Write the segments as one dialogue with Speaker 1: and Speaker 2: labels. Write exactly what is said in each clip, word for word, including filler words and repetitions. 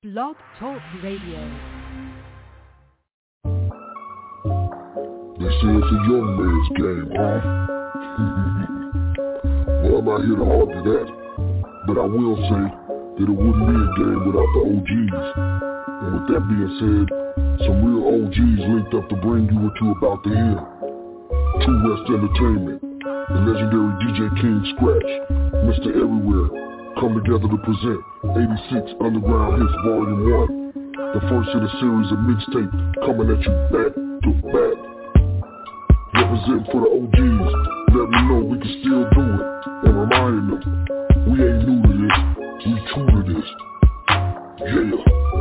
Speaker 1: Blog Talk Radio.
Speaker 2: They say it's a young man's game, huh? Well, I'm not here to argue that, but I will say that it wouldn't be a game without the O Gs. And with that being said, some real O Gs linked up to bring you what you about to hear. True West Entertainment, the legendary D J King Scratch, Mister Everywhere, come together to present eighty-six Underground Hits Volume one, the first in a series of mixtape coming at you back to back. Representing for the O Gs, let me know we can still do it, and reminding them, we ain't new to this, we true to this. Yeah.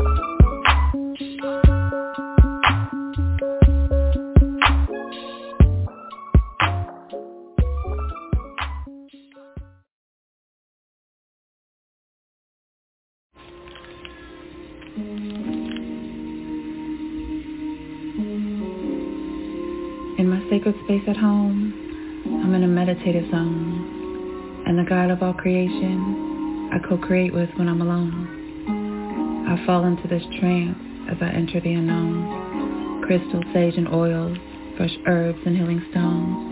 Speaker 3: In my sacred space at home, I'm in a meditative zone, and the God of all creation I co-create with when I'm alone. I fall into this trance as I enter the unknown, crystal, sage, and oils, fresh herbs and healing stones.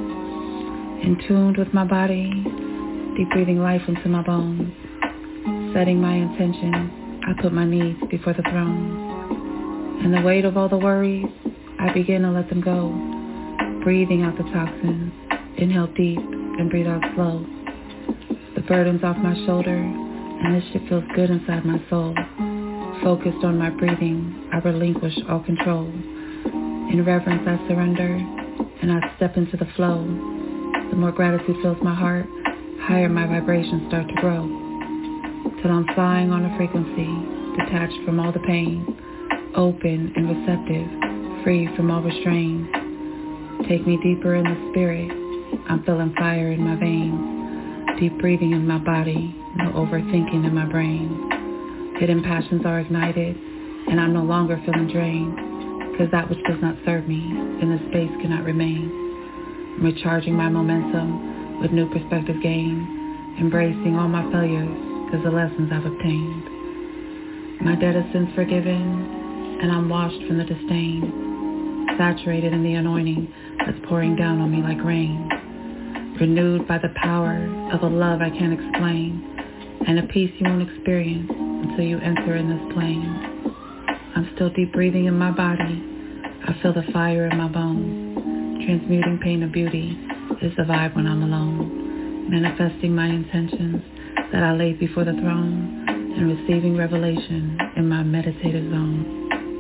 Speaker 3: In tune with my body, deep breathing life into my bones, setting my intentions, I put my needs before the throne. And the weight of all the worries, I begin to let them go, breathing out the toxins, inhale deep and breathe out slow. The burden's off my shoulder, and this shit feels good inside my soul. Focused on my breathing, I relinquish all control. In reverence, I surrender, and I step into the flow. The more gratitude fills my heart, higher my vibrations start to grow, till I'm flying on a frequency, detached from all the pain, open and receptive, free from all restraint. Take me deeper in the spirit, I'm feeling fire in my veins, deep breathing in my body, no overthinking in my brain. Hidden passions are ignited, and I'm no longer feeling drained, cause that which does not serve me in this space cannot remain. I'm recharging my momentum with new perspective gained, embracing all my failures, cause the lessons I've obtained. My debt is since forgiven, and I'm washed from the disdain, saturated in the anointing that's pouring down on me like rain, renewed by the power of a love I can't explain, and a peace you won't experience until you enter in this plane. I'm still deep breathing in my body, I feel the fire in my bones, transmuting pain to beauty is the vibe when I'm alone, manifesting my intentions that I laid before the throne, and receiving revelation in my meditative zone.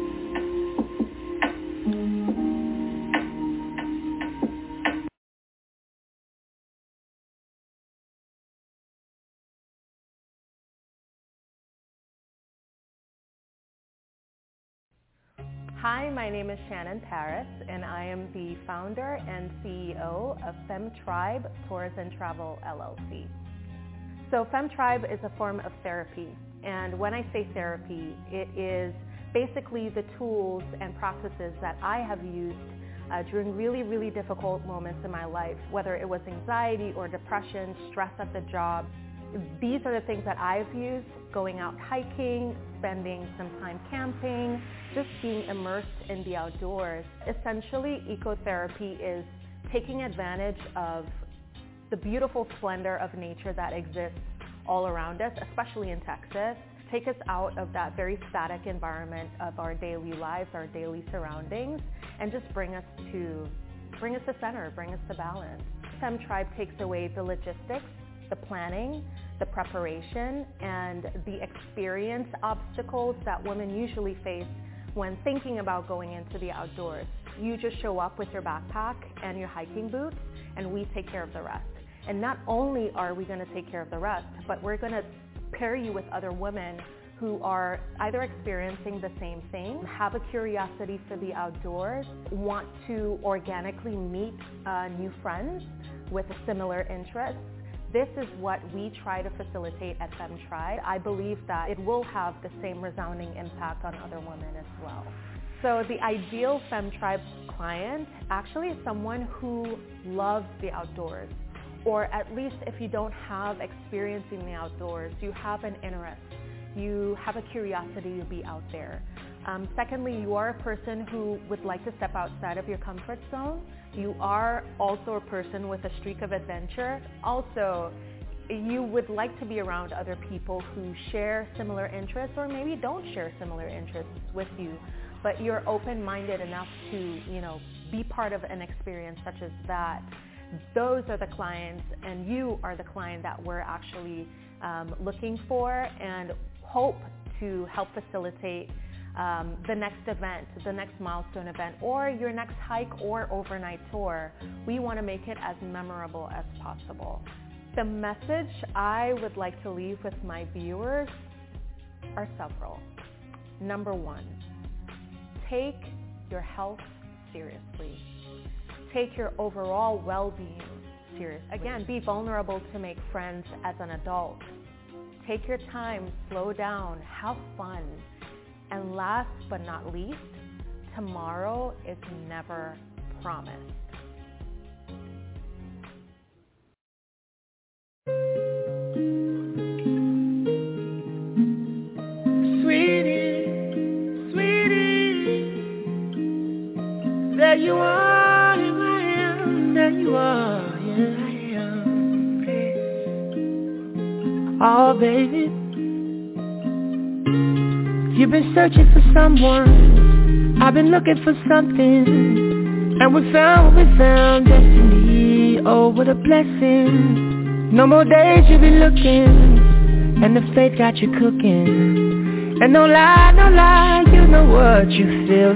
Speaker 4: Hi, my name is Shannon Paris, and I am the founder and C E O of FemTribe Tours and Travel, L L C. So FemTribe is a form of therapy, and when I say therapy, it is basically the tools and practices that I have used uh, during really, really difficult moments in my life, whether it was anxiety or depression, stress at the job. These are the things that I've used, going out hiking, spending some time camping, just being immersed in the outdoors. Essentially, ecotherapy is taking advantage of the beautiful splendor of nature that exists all around us, especially in Texas. Take us out of that very static environment of our daily lives, our daily surroundings, and just bring us to bring us to center, bring us to balance. FemTribe takes away the logistics, the planning, the preparation, and the experience obstacles that women usually face when thinking about going into the outdoors. You just show up with your backpack and your hiking boots, and we take care of the rest. And not only are we going to take care of the rest, but we're going to pair you with other women who are either experiencing the same thing, have a curiosity for the outdoors, want to organically meet uh, new friends with a similar interest. This is what we try to facilitate at FemTribe. I believe that it will have the same resounding impact on other women as well. So the ideal FemTribe client actually is someone who loves the outdoors, or at least if you don't have experience in the outdoors, you have an interest You have a curiosity to be out there. Um, secondly, you are a person who would like to step outside of your comfort zone. You are also a person with a streak of adventure. Also, you would like to be around other people who share similar interests or maybe don't share similar interests with you, but you're open-minded enough to, you know, be part of an experience such as that. Those are the clients, and you are the client that we're actually um, looking for and hope to help facilitate um, the next event, the next milestone event, or your next hike or overnight tour. We want to make it as memorable as possible. The message I would like to leave with my viewers are several. Number one, take your health seriously. Take your overall well-being seriously. Again, be vulnerable to make friends as an adult. Take your time, slow down, have fun. And last but not least, tomorrow is never promised.
Speaker 1: Sweetie, sweetie, there you are, here I am, there you are, here I am. Oh, baby, you've been searching for someone, I've been looking for something, and we found what we found, destiny. Oh, what a blessing. No more days you've been looking, and the faith got you cooking. And no lie, no lie, you know what you feel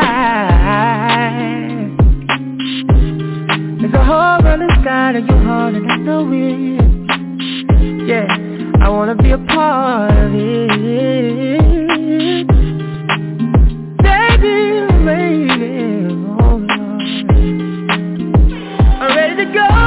Speaker 1: inside. There's a hole on the side of your heart, and I know it. Yeah, I wanna be a part of it. Baby, baby, oh Lord, I'm ready to go.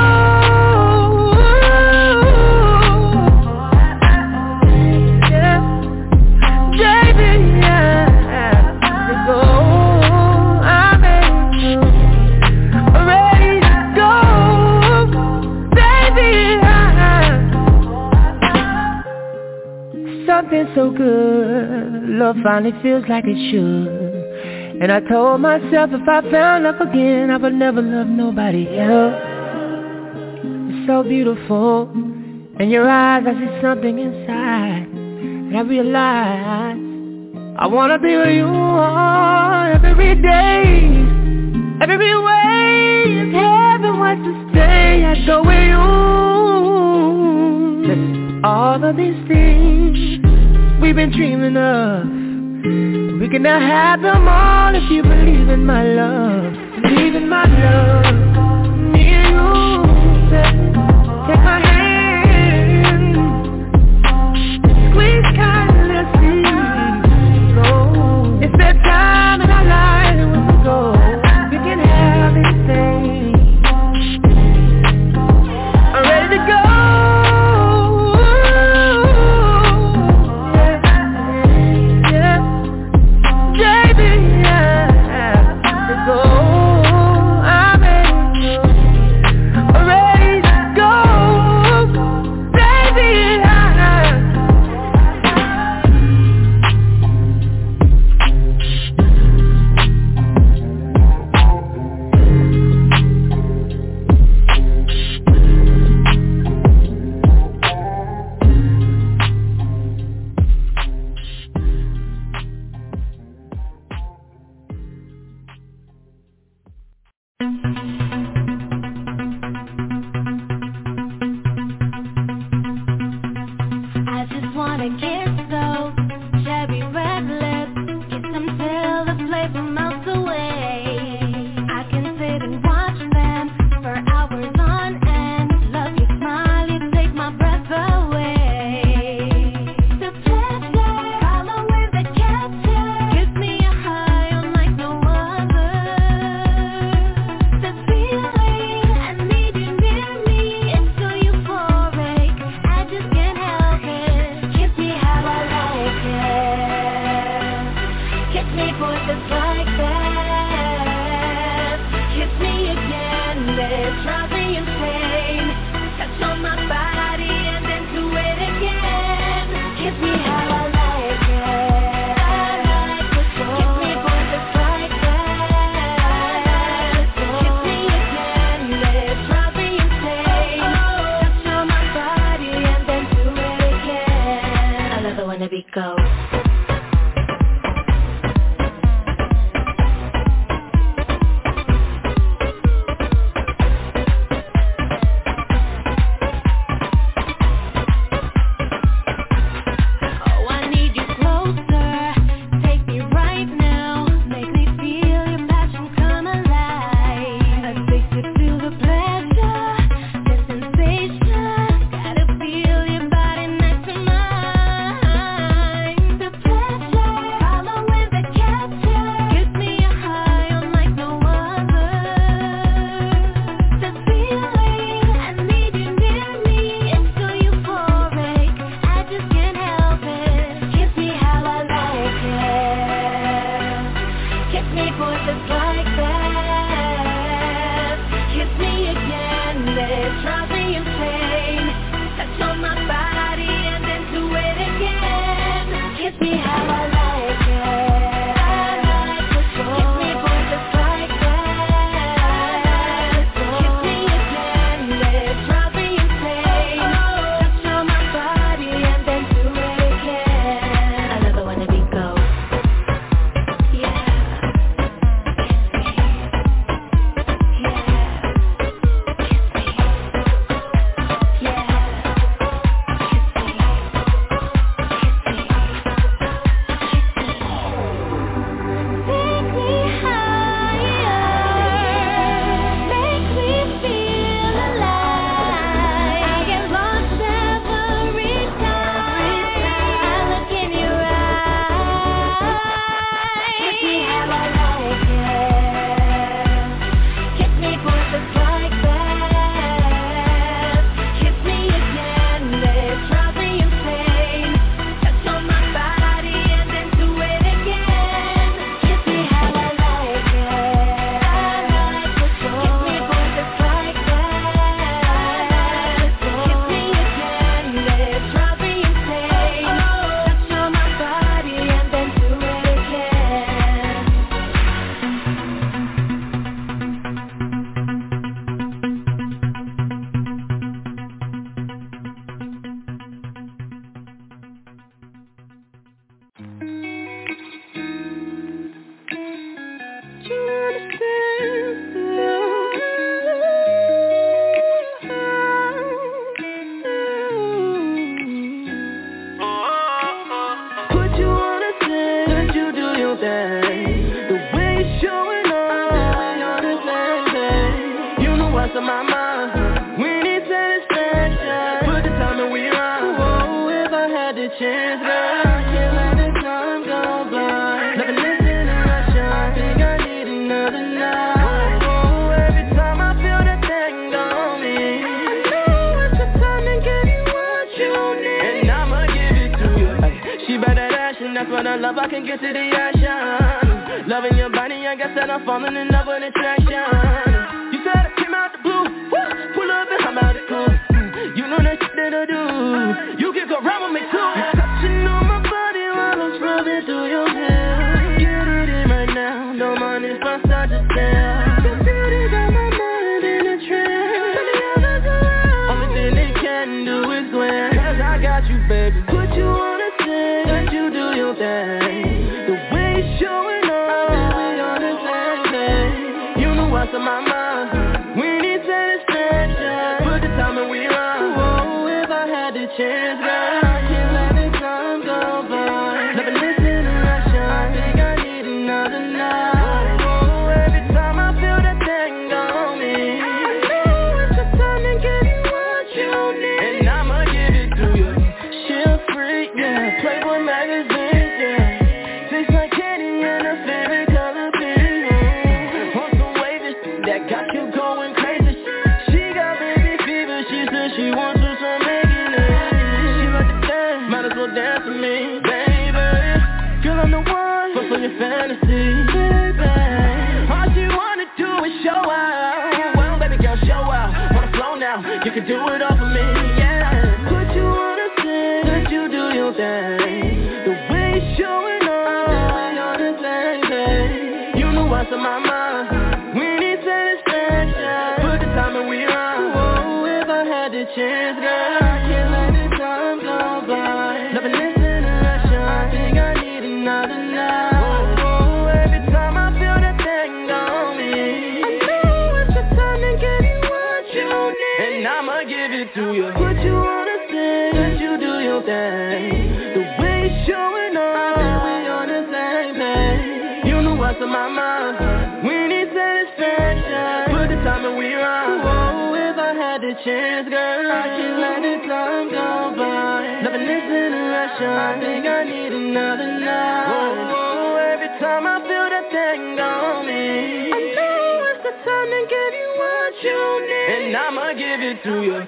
Speaker 1: Something so good, love finally feels like it should. And I told myself if I found love again, I would never love nobody else. It's so beautiful, in your eyes I see something inside, and I realize I wanna be where you are every day. Every way if heaven was to stay, I'd go with you. Listen, all of these things we've been dreaming of, we can now have them all if you believe in my love. Believe in my love. Me and you, take my hand, squeeze kind, let's see. Go. It's that time in our life when we go, we can have anything. I'm ready to go. Go.
Speaker 5: thing. The way you're showing up, we on the same page. You know what's on my mind. We need satisfaction. Put the time and we run. Whoa, if I had the chance, girl, I can't let the time go by. Never listen to my shine. Think I need another night. Whoa, every time I feel that thing on me, I know it's the time to get what you need. And I'ma give it to you. Ay, she better action, that's what I love. I can get to the action. Loving your body, I guess that I'm falling in love with attraction. You said I came out the blue. Woo, pull up and I'm out of cool. You know that shit that I do. You can go round with me too. You're touching on my body while I'm scrolling through your hair. Get it in right now, don't mind if I start to stare. Your beauty got my mind in a trance. Tell the others around, only thing they can do is swear. Cause I got you, baby. Put you on a thing, let you do your thing. The way you're showing up, we on the same page. You know what's on my mind. We need satisfaction. Put the time and we run. Whoa, if I had the chance, girl, I can't let the time go by. Never listen to my shine. Think I need another night. Whoa, every time I feel that thing on me, I know it's the time to get what you need. And I'ma give it to you. She a freak, yeah. Playboy magazine, yeah. Tastes like candy and her favorite color pink. On some wavy shit that got you going crazy. She got baby fever. She said she wants to some making it. She like to dance, might as well dance with me, baby. Girl, I'm the one, fulfill your fantasy, baby. All she wanna do is show out. Well, baby girl, show out. Wanna flow now, you can do it all for me, yeah. Put you on a thing, let you do your thing. The way you're showing up, we on the same page. You know what's on my mind. We need satisfaction. Put the time and we run. Whoa, if I had the chance, girl, I can't let the time go by. Never listen to my shine. Think I need another night. Whoa, every time I feel that thing on me, I know it's the time to get what you need. And I'ma give it to you. Put you on a thing, let you do your thing. The way you're showing up, we on the same page. You know what's on my mind. We need satisfaction. Put the time and we run. Whoa, if I had the chance, girl, I can't let the time go by. Never listen to my shine. Think I need another night. Whoa, every time I feel that thing on me, I know it's the time to get what you need. And I'ma give it to you.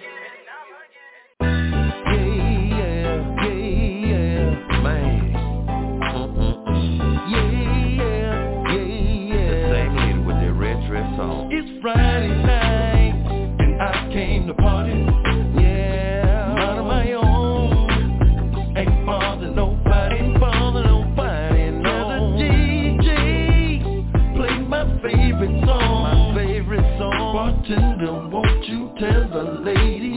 Speaker 6: It's Friday night, and I came to party, yeah, out of my own. Ain't bother nobody, ain't bother nobody, no. Now the D J played my favorite song, my favorite song. Bartender, won't you tell the lady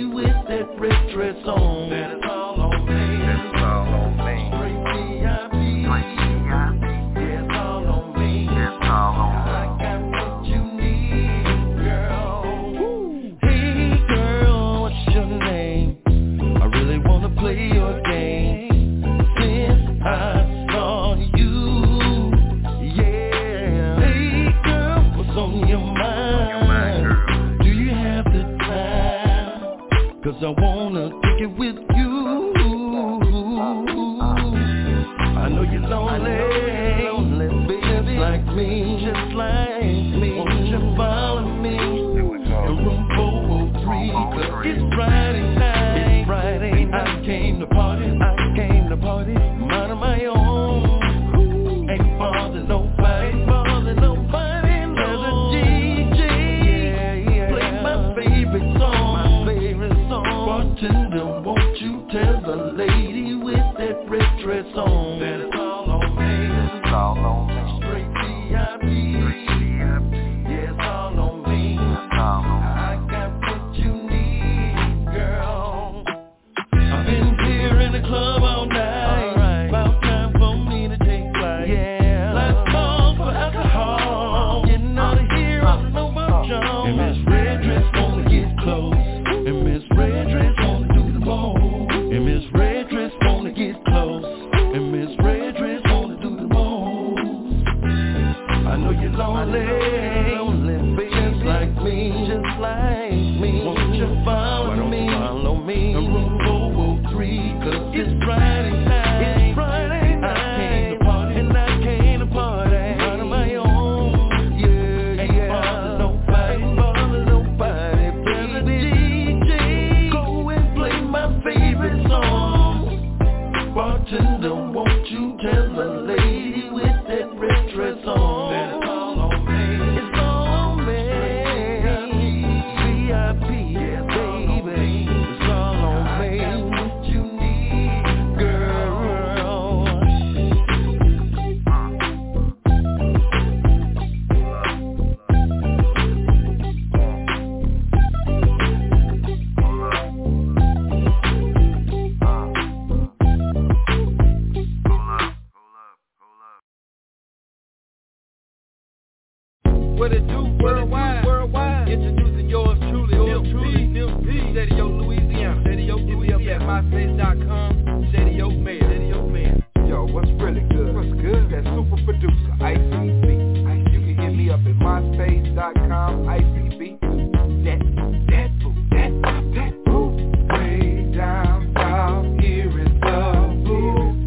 Speaker 7: What it do? Worldwide. Worldwide. Introducing yours truly, yours truly, Nip P. Shady Oak, Louisiana. Shady Oak, Louisiana. My face dot com. Shady Oak Man. Shady Oak Man. Yo, what's really good? What's good? That super producer, I C B. You can hit me up at my face dot com. I C B. That, that boo, that, that boo. Way down south, here is the boo.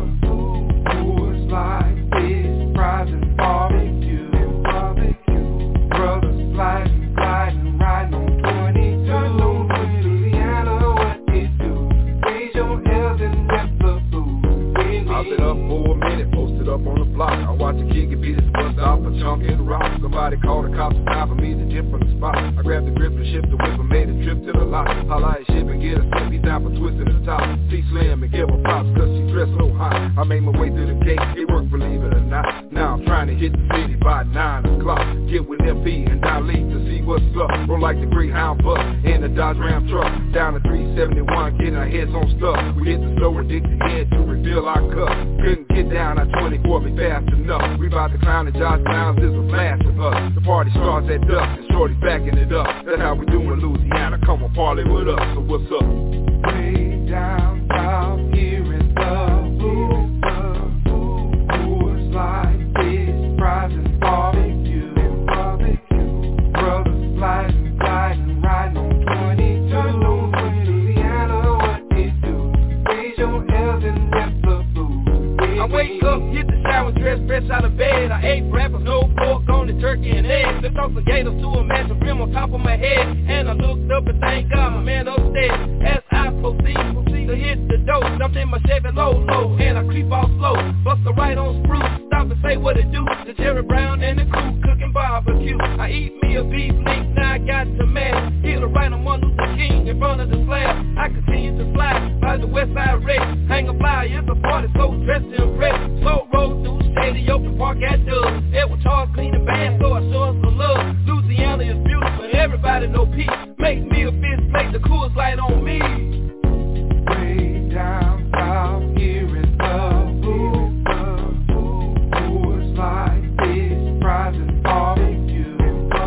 Speaker 7: Who's like this? Fries and barbecue. Brothers sliding, gliding, riding on twenty-two. Louisiana, what it do? Raise your L's and rep the food. I've been up for a minute, posted up on the block. I watch a kid get beat his bust off a chunk in the rock. Somebody called the cops, it's time for me to dip from the spot. I grabbed the grip and shipped the whip and made a trip to the lot. Holla at ship and get a slip, he's down for twisting the top. See Slim and give her props cause she dressed so hot. I made my way through the gate, it worked, believe it or not. Now I'm trying to hit the city by nine o'clock. Get with M P and Dolly to see what's up. Roll like the Greyhound bus in the Dodge Ram truck. Down to three seventy-one, getting our heads on stuff. We hit the store and Dixie head to refill our cup. Couldn't get down at twenty-four, be fast enough. We about to clown and Josh Downs is a blast of us. The party starts at dusk and Shorty backing it up. That's how we do in Louisiana, come on party with us. So what's up? Way down south, here is the boo. Who's like this? Fries and barbecue. Brothers sliding, gliding, riding on twenty-two. Louisiana, what it do? Raise your L's and rep the food. I wake up, hit the shower, dress fresh out of bed. I ate breakfast, no pork on the turkey and eggs. Flipped off the gators to a mansion brim on top of my head. And I looked up and thank God my man upstairs. As I proceed, proceed to hit the door, jumped in my Chevy low, low, and I creep off slow. Bust the right on spruce, stop and say what it do. The Jerry Brown and the crew cooking barbecue. I eat me a beef link, now I got to mad. Hit a right on Martin Luther King in front of the slab. I continue to slide by the west side wreck. Hang a fly, it's a party, so dressed to impress. Slow roll through Shady Open Park at Dub. Edward Charles clean and band, so I show us some love. Louisiana is beautiful, everybody know peace. Make me a fist, make the coolest light on me. Way down south, here is the boo. Who's like this? Fries and barbecue.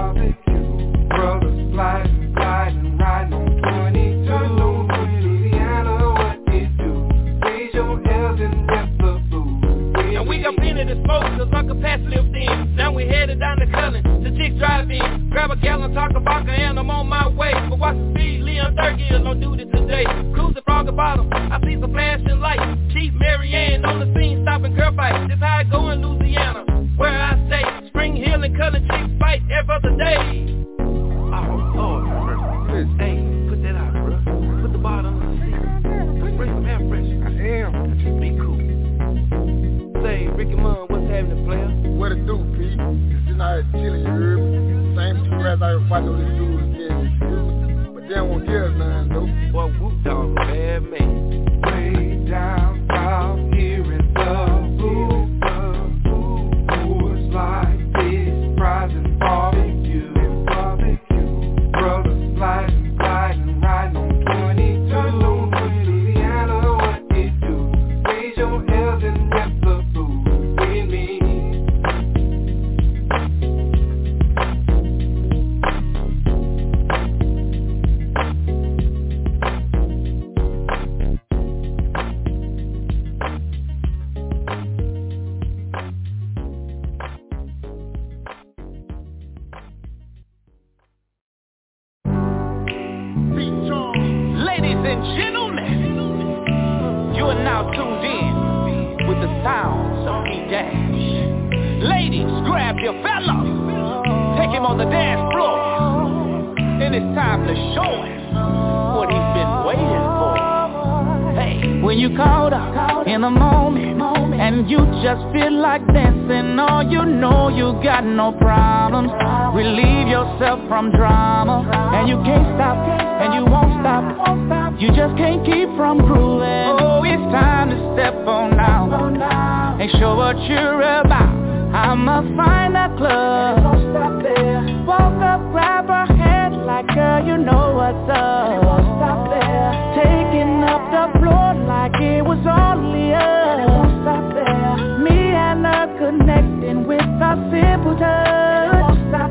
Speaker 7: Brothers sliding, gliding, riding on twenty-two. Louisiana, what it do? Raise your L's and rep the food. And we got plenty to smoke cause Uncle Pat lived in. Now we headed down to Cullen, the chick drive in. Grab a gallon, talk about vodka and I'm on my way. But watch the speed, Leon Thurgy is on duty today. Cruising Frogger Bottom, I see some flashing lights. Chief Mary Ann on the scene, stopping girl fights. This how I go in Louisiana, where I stay. Spring Hill and Cullen chicks fight every other day. Oh, Lord, hey, put that out, bro. Put the bottle on the seat. Bring some air fresh. I am. Just be cool. Say, Ricky Munn, what's happening, player?
Speaker 8: What it do, P? Sitting out here chilling, you heard me? Same two rats I ever fighting with these dudes again. But they don't want to give us none, though.
Speaker 7: Boy, whoop dog, bad man. Way down south, here is the boo. Who's like this? Fries and barbecue. Brothers sliding, gliding, riding on twenty-two. Louisiana, what it do? Raise your L's and rep the food with me.
Speaker 9: Ladies and gentlemen, you are now tuned in with the sounds of P-Dash. Ladies, grab your fella, take him on the dance floor, and it's time to show him what he's been waiting for. Hey, when you caught up in a moment, and you just feel like dancing, all you know you got no problems. Relieve yourself from drama, and you can't stop, and you won't stop. You just can't keep from grooving. Oh, it's time to step on out and show what you're about. I'ma find a club, walk up, grab her hand like, girl, you know what's up. Taking up the floor like it was only us. Me and her connecting with a simple touch.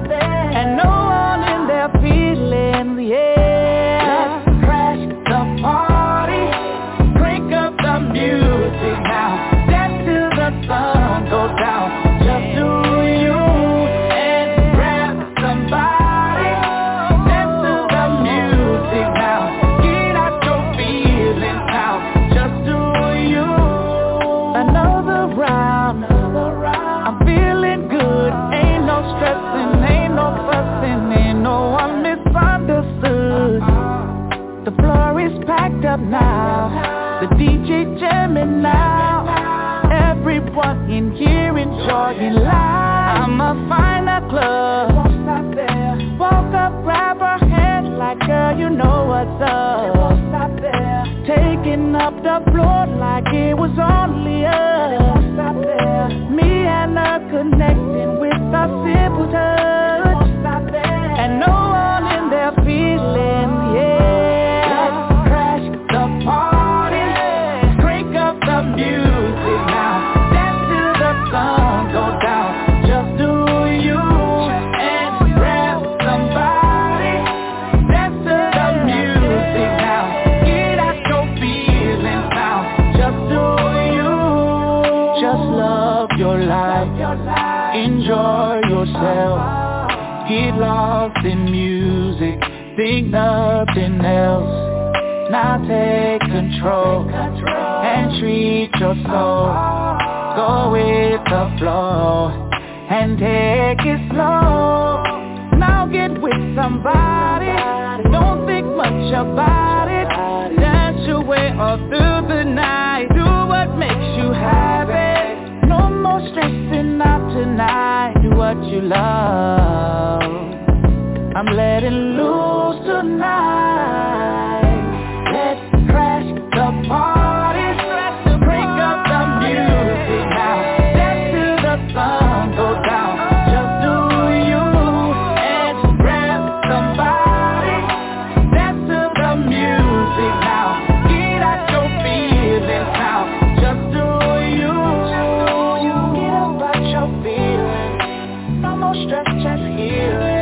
Speaker 10: sitting here enjoying life. I'ma find a club, won't stop there. Walk up, grab her hand like, girl, you know what's up. Won't stop there. Taking up the floor like it was only us. Won't stop there. Me and her connecting with a simple touch. Won't stop there. And no one in there feeling, yeah. Let's crash the party, crank up the music now. Dance till the sun goes down. Just do you and grab somebody. Dance to the music now. Get out your feelings now. Just do you. Just love your life. Enjoy yourself. Get lost in music. Think nothing else. Now take control and treat your soul. Go with the flow and take it slow. Now get with somebody. Don't think much about it. Dance your way all through the night. Do what makes you happy. No more stressing out tonight. Do what you love. I'm letting loose tonight. Let's crash the party. Break up the music now. Dance till the sun goes down. Just do you and grab somebody. Dance to the music now. Get out your feelings now. Just do you. Get about your feelings. No more stress, just healing.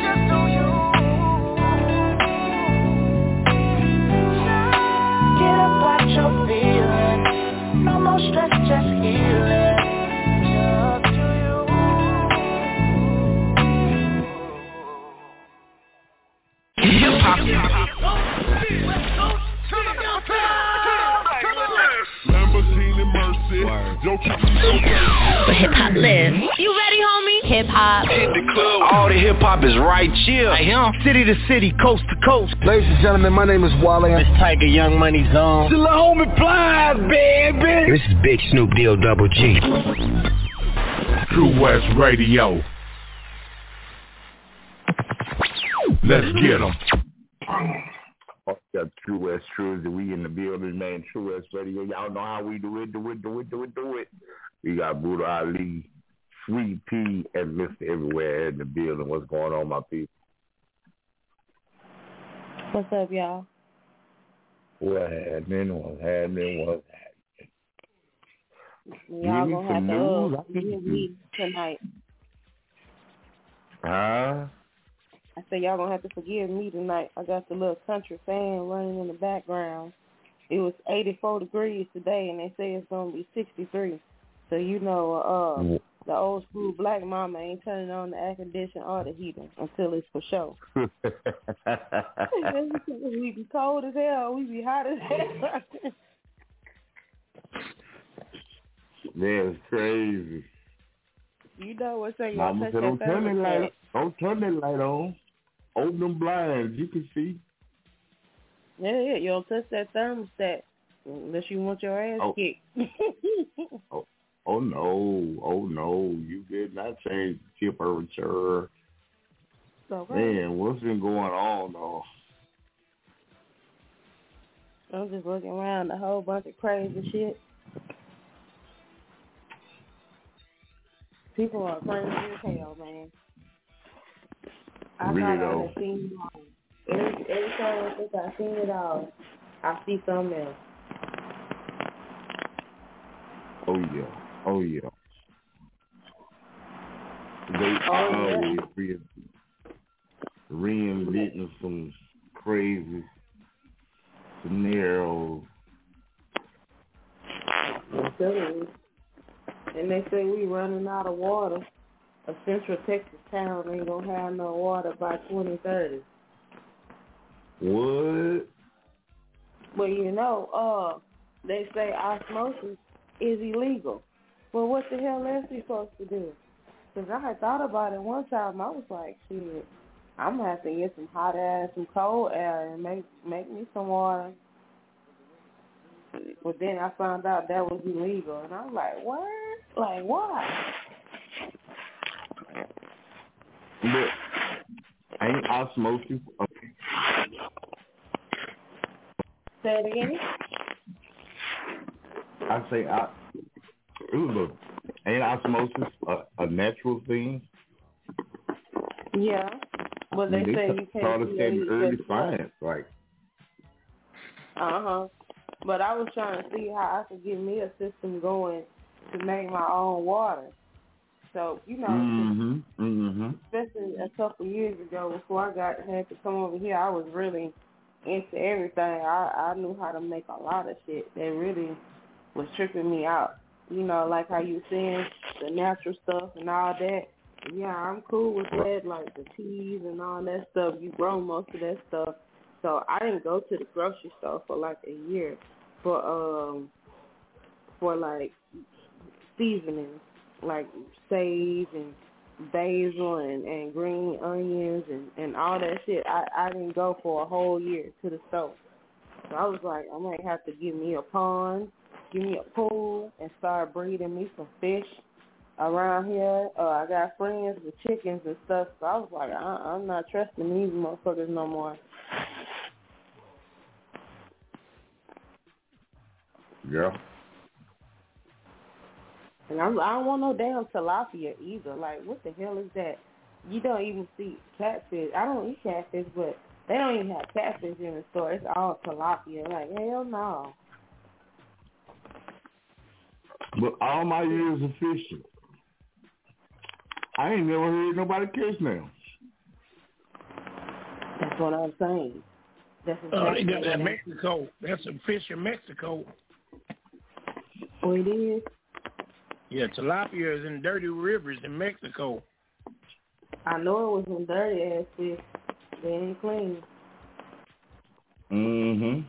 Speaker 10: No more stress, just healing. Up to you. Hip hop.
Speaker 2: Lamborghini Mercy.
Speaker 11: But hip hop lives. You ready, homie? Hip hop.
Speaker 12: Hit the club. All the hip hop is right here. Right here. City to city, coast to coast.
Speaker 13: Ladies and gentlemen, my name is Wale.
Speaker 12: It's Tiger Young Money Zone.
Speaker 13: The little homie Plies, baby.
Speaker 12: This is Big Snoop Deal Double G.
Speaker 2: True West Radio. Let's get 'em.
Speaker 14: Oh, yeah, True West Trues, we in the building, man. True West Radio. Y'all know how we do it, do it, do it, do it, do it. We got Buddha Ali, Sweet Pea, and Mister Everywhere in the building. What's going on, my people?
Speaker 15: What's up, y'all?
Speaker 14: What happening? What's happening? What's happening?
Speaker 15: Y'all gonna have to uh, forgive me tonight.
Speaker 14: Huh?
Speaker 15: I said y'all gonna have to forgive me tonight. I got the little country fan running in the background. It was eighty-four degrees today, and they say it's gonna be sixty-three. So you know, uh, the old school black mama ain't turning on the air conditioner or the heater until it's for show. We be cold as hell. We be hot as hell.
Speaker 14: That's crazy.
Speaker 15: You know what's saying? Y'all
Speaker 14: Mama
Speaker 15: touch
Speaker 14: said, don't
Speaker 15: that
Speaker 14: turn that
Speaker 15: thermostat.
Speaker 14: light. Don't turn that light on. Open them blinds. You can see.
Speaker 15: Yeah, yeah. You don't touch that thermostat unless you want your ass
Speaker 14: Oh.
Speaker 15: kicked.
Speaker 14: oh, oh no! Oh no! You did not change the temperature.
Speaker 15: So,
Speaker 14: Man, what's been going on though?
Speaker 15: I'm just looking around a whole bunch of crazy shit. People are crazy as hell, man. I
Speaker 14: Really
Speaker 15: thought I
Speaker 14: though.
Speaker 15: had seen it all. Every, every time I think I've seen it all, I see something else.
Speaker 14: Oh yeah. Oh yeah. They
Speaker 15: Oh,
Speaker 14: always
Speaker 15: yeah.
Speaker 14: be reinventing some crazy scenarios.
Speaker 15: I'm telling you. And they say we running out of water. A Central Texas town ain't gonna have no water by twenty thirty.
Speaker 14: What?
Speaker 15: Well, you know, uh, they say osmosis is illegal. Well, what the hell else we supposed to do? Because I had thought about it one time. I was like, shit, I'm going to have to get some hot air and some cold air and make make me some water. But then I found out that was illegal, and I was like, what? Like, why?
Speaker 14: Look, ain't osmosis.
Speaker 15: Say it again?
Speaker 14: I say, I, ooh, ain't osmosis a, a natural thing?
Speaker 15: Yeah. Well, they
Speaker 14: I mean,
Speaker 15: say
Speaker 14: they
Speaker 15: you can't
Speaker 14: started
Speaker 15: do
Speaker 14: saying
Speaker 15: that
Speaker 14: early
Speaker 15: just
Speaker 14: science, like.
Speaker 15: Uh-huh. But I was trying to see how I could get me a system going to make my own water. So, you know,
Speaker 14: Mm-hmm. Mm-hmm.
Speaker 15: especially a couple years ago before I got had to come over here, I was really into everything. I, I knew how to make a lot of shit that really was tripping me out. You know, like how you saying the natural stuff and all that. Yeah, I'm cool with that, like the teas and all that stuff. You grow most of that stuff. So I didn't go to the grocery store for like a year for um for like seasonings, like sage and basil and, and green onions and, and all that shit. I, I didn't go for a whole year to the store. So I was like, I might have to give me a pond, give me a pool, and start breeding me some fish around here. Uh, I got friends with chickens and stuff, so I was like, I, I'm not trusting these motherfuckers no more.
Speaker 14: Yeah.
Speaker 15: And I'm, I don't want no damn tilapia either. Like, what the hell is that? You don't even see catfish. I don't eat catfish, but they don't even have catfish in the store. It's all tilapia. Like, hell no.
Speaker 14: But all my years of fishing, I ain't never heard nobody catch now.
Speaker 15: That's what I'm saying. That's exactly
Speaker 16: oh, they got that
Speaker 15: I'm
Speaker 16: Mexico. That's some fish in Mexico.
Speaker 15: Oh, it is?
Speaker 16: Yeah, tilapia is in dirty rivers in Mexico.
Speaker 15: I know it was in dirty ass fish. They ain't clean.
Speaker 14: Mm-hmm.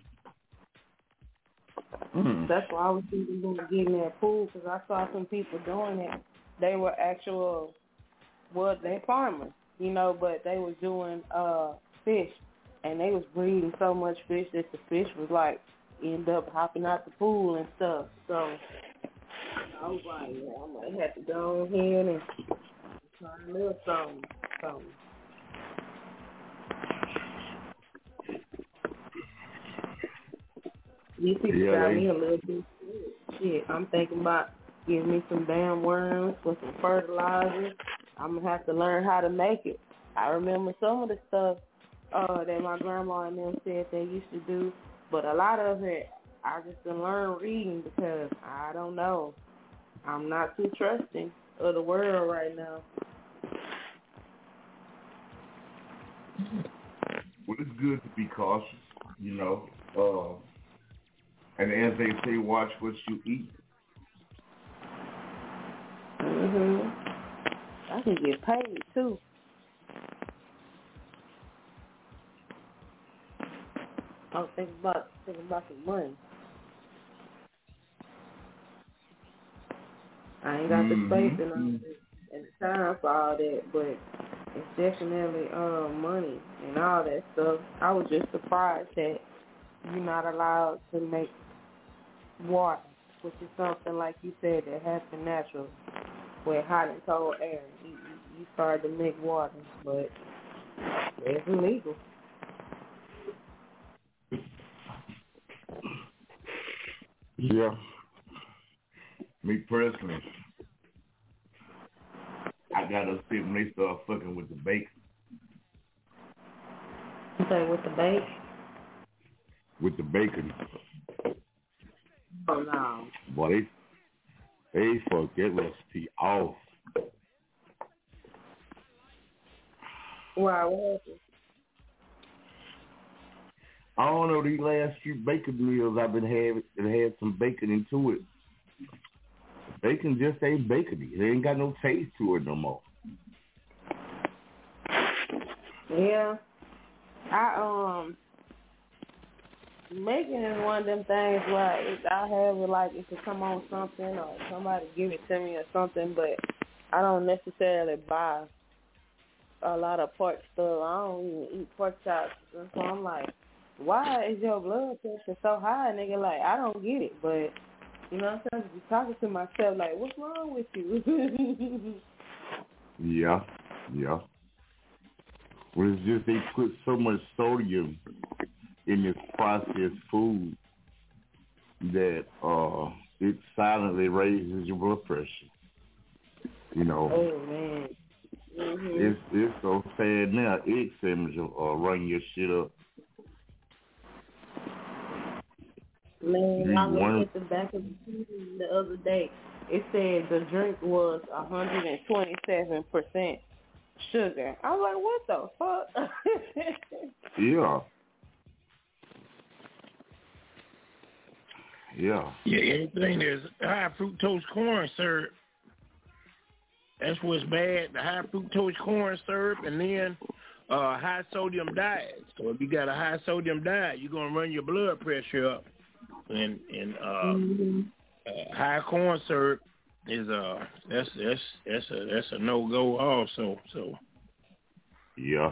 Speaker 14: Mm.
Speaker 15: That's why I was thinking about getting that pool, because I saw some people doing it. They were actual, well, they farmers, you know, but they was doing uh fish, and they was breeding so much fish that the fish was like end up hopping out the pool and stuff. So I was like, yeah, I might have to go ahead and try a little something. something. These people
Speaker 14: Yeah,
Speaker 15: got
Speaker 14: they-
Speaker 15: me a little bit shit. I'm thinking about giving me some damn worms with some fertilizer. I'm going to have to learn how to make it. I remember some of the stuff uh, that my grandma and them said they used to do, but a lot of it I just didn't learn reading because I don't know. I'm not too trusting of the world right now.
Speaker 14: Well, it's good to be cautious, you know. Uh, and as they say, watch what you eat.
Speaker 15: Mhm. I can get paid too. I was thinking about thinking about some money. I ain't got
Speaker 14: Mm-hmm.
Speaker 15: the space and, all that, and the time for all that, but it's definitely uh, money and all that stuff. I was just surprised that you're not allowed to make water, which is something like you said that happens natural, with hot and cold air. You, you, you start to make water, but it's illegal.
Speaker 14: Yeah. Me personally, I got upset when they start fucking with the bacon.
Speaker 15: You say with the bake?
Speaker 14: With the bacon.
Speaker 15: Oh, no.
Speaker 14: Boy, they, they fuck that recipe off.
Speaker 15: Why? What happened?
Speaker 14: I don't know, these last few bacon meals I've been having, it had some bacon into it. Bacon just ain't bacony. It ain't got no taste to it no more.
Speaker 15: Yeah. I, um, making is one of them things where it, I have it like it could come on something or somebody give it to me or something, but I don't necessarily buy a lot of pork stuff. I don't even eat pork chops. And so I'm like, why is your blood pressure so high, nigga? Like, I don't get it, but, you know what I'm saying? I be talking to myself, like, what's wrong with you?
Speaker 14: Yeah, yeah. Well, it's just they put so much sodium in this processed food that uh, it silently raises your blood pressure. You know.
Speaker 15: Oh, man. Mm-hmm.
Speaker 14: It's it's so sad now. Egg sandwich will uh, run your shit up.
Speaker 15: Man, I looked at the back of the T V the other day. It said the drink was one hundred twenty-seven percent sugar. I was like, what the fuck?
Speaker 14: Yeah. Yeah.
Speaker 16: Yeah, anything that's high fructose corn syrup, that's what's bad. The high fructose corn syrup, and then uh, high sodium diet. So if you got a high sodium diet, you're gonna run your blood pressure up. And and uh, mm-hmm. uh, high corn syrup is uh that's that's that's a that's a no go also. So
Speaker 14: yeah.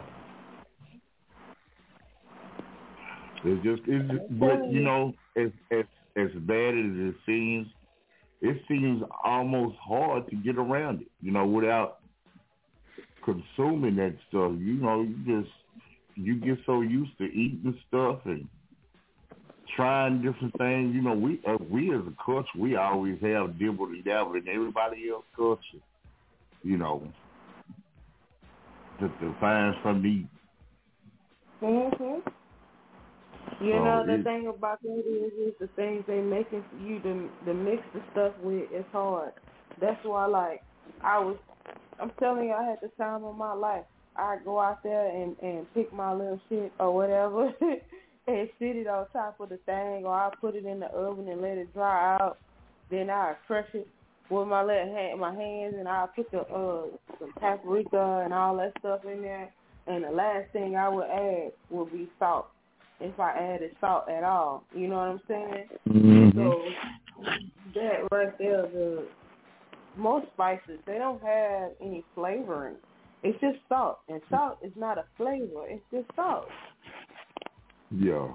Speaker 14: It's just it's just, but you know, as as as bad as it seems, it seems almost hard to get around it, you know, without consuming that stuff. You know, you just you get so used to eating stuff and trying different things. You know, we uh, we as a culture, we always have dibbled and dabbled in everybody else's culture, you know, to, to find something to eat.
Speaker 15: Mm-hmm. You
Speaker 14: so
Speaker 15: know, the
Speaker 14: it,
Speaker 15: thing about that is, is the things they making you to, to mix the stuff with is hard. That's why, like, I was, I'm telling you, I had the time of my life. I go out there and, and pick my little shit or whatever and sit it on top of the thing, or I put it in the oven and let it dry out. Then I crush it with my little hand, my hands, and I put the uh, some paprika and all that stuff in there. And the last thing I would add would be salt, if I added salt at all. You know what I'm saying?
Speaker 14: Mm-hmm.
Speaker 15: So that right there, the most spices, they don't have any flavoring. It's just salt, and salt is not a flavor. It's just salt.
Speaker 14: Yeah.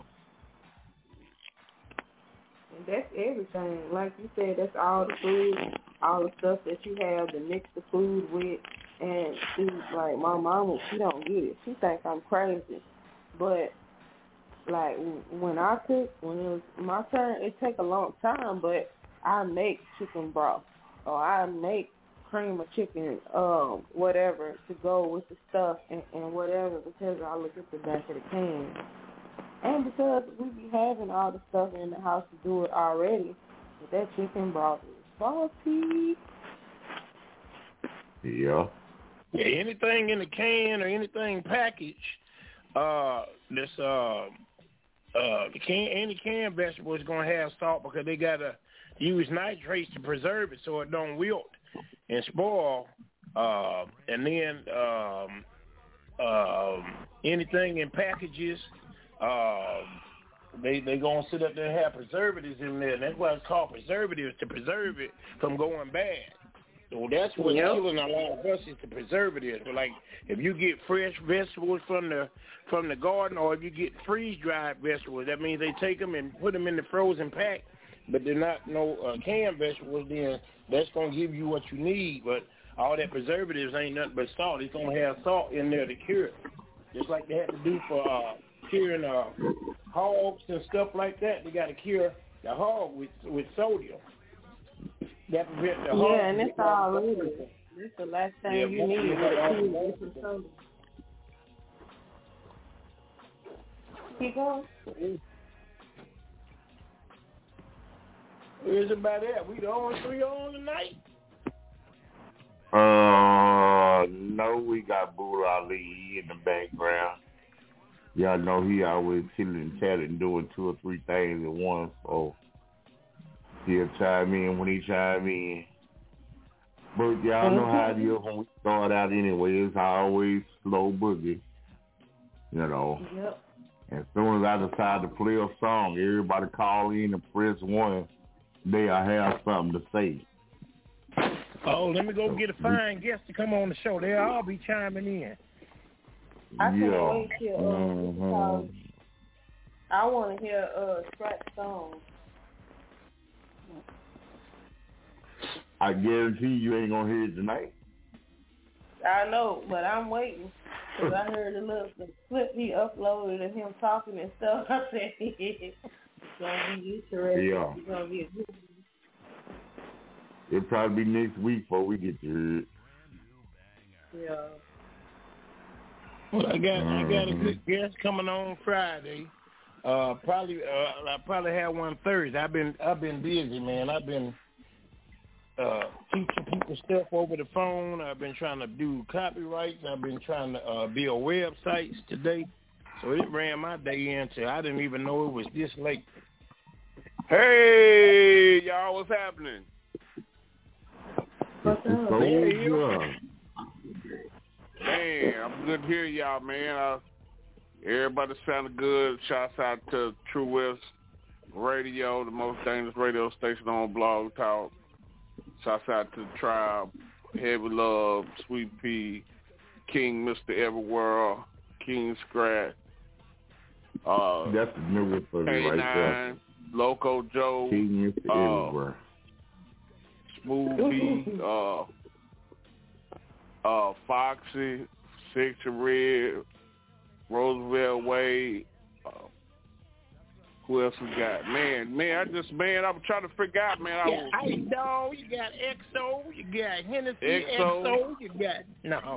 Speaker 15: And that's everything. Like you said, that's all the food, all the stuff that you have to mix the food with. And she, like, my mama, she don't get it. She thinks I'm crazy. But, like, when I cook, when it was my turn, it take a long time, but I make chicken broth, or I make cream of chicken, um, whatever, to go with the stuff and, and whatever, because I look at the back of the can. And because we be having all the stuff in the house to do it already, but that chicken broth is salty.
Speaker 14: Yeah.
Speaker 16: Yeah, anything in the can or anything packaged, uh, this uh, uh, the can any canned vegetable is gonna have salt because they gotta use nitrates to preserve it so it don't wilt and spoil. Uh, and then um, um, anything in packages. Uh, they they gonna sit up there and have preservatives in there, and that's why it's called preservatives, to preserve it from going bad. So that's what's
Speaker 15: yep.
Speaker 16: killing a lot of us is the preservatives. But like if you get fresh vegetables from the from the garden, or if you get freeze dried vegetables, that means they take them and put them in the frozen pack, but they're not no uh, canned vegetables. Then that's gonna give you what you need. But all that preservatives ain't nothing but salt. It's gonna have salt in there to cure it, just like they had to do for. Uh, curing uh, hogs and stuff like that. They got to cure the hog with with sodium. That prevents the
Speaker 15: yeah,
Speaker 16: hog.
Speaker 15: Yeah, and it's all really. That's the last thing yeah, you need with a cure with some sodium. Keep going.
Speaker 16: Where's about that? We the only three on tonight?
Speaker 14: Uh, no, we got Buddha Ali in the background. Y'all know he always killing and chatting, doing two or three things at once, so he'll chime in when he chime in. But y'all know how it is when we start out anyway. It's always slow boogie, you know.
Speaker 15: Yep.
Speaker 14: As soon as I decide to play a song, everybody call in and press one. They'll have something to say.
Speaker 16: Oh, let me go get a fine guest to come on the show. They'll all be chiming in.
Speaker 15: I can't
Speaker 14: yeah.
Speaker 15: wait till uh,
Speaker 14: mm-hmm.
Speaker 15: I want to hear uh scratch song.
Speaker 14: I guarantee you ain't gonna hear it tonight.
Speaker 15: I know, but I'm waiting because I heard the little the clip he uploaded of him talking and stuff. I said it's gonna be interesting.
Speaker 14: Yeah.
Speaker 15: It's gonna be a good one.
Speaker 14: It'll probably be next week before we get to hear it.
Speaker 15: Yeah.
Speaker 16: Well, I got
Speaker 14: mm-hmm.
Speaker 16: I got a good guest coming on Friday. Uh, probably uh, I probably have one Thursday. I've been I've been busy, man. I've been uh, teaching people stuff over the phone. I've been trying to do copyrights. I've been trying to uh, build websites today. So it ran my day into. I didn't even know it was this late.
Speaker 17: Hey, y'all, what's happening?
Speaker 15: What's up?
Speaker 14: So
Speaker 16: Hey,
Speaker 14: good.
Speaker 17: Man, I'm good to hear y'all, man. Uh, everybody sounded good. Shouts out to True West Radio, the most dangerous radio station on Blog Talk. Shouts out to the Tribe, Heavy Love, Sweet Pea, King Mister Everworld, King Scratch. Uh,
Speaker 14: That's the new one for me right there.
Speaker 17: Loco Joe,
Speaker 14: King Mister
Speaker 17: uh,
Speaker 14: Everywhere.
Speaker 17: Smooth B, uh, uh, Foxy, Six and Red, Roosevelt Wade. Uh, who else we got? Man, man, I just, man, I'm trying to figure out, man. I
Speaker 16: You
Speaker 17: was,
Speaker 16: got Ice Dog, you got X O, you got Hennessy,
Speaker 17: X
Speaker 16: X
Speaker 17: O.
Speaker 16: O, you got no.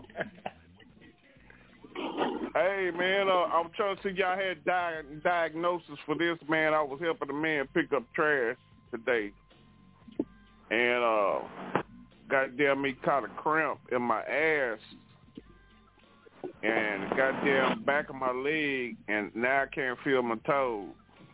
Speaker 17: Hey, man, uh, I'm trying to see y'all had di- diagnosis for this, man. I was helping a man pick up trash today. And, uh, goddamn, me caught a cramp in my ass and goddamn back of my leg, and now I can't feel my toes.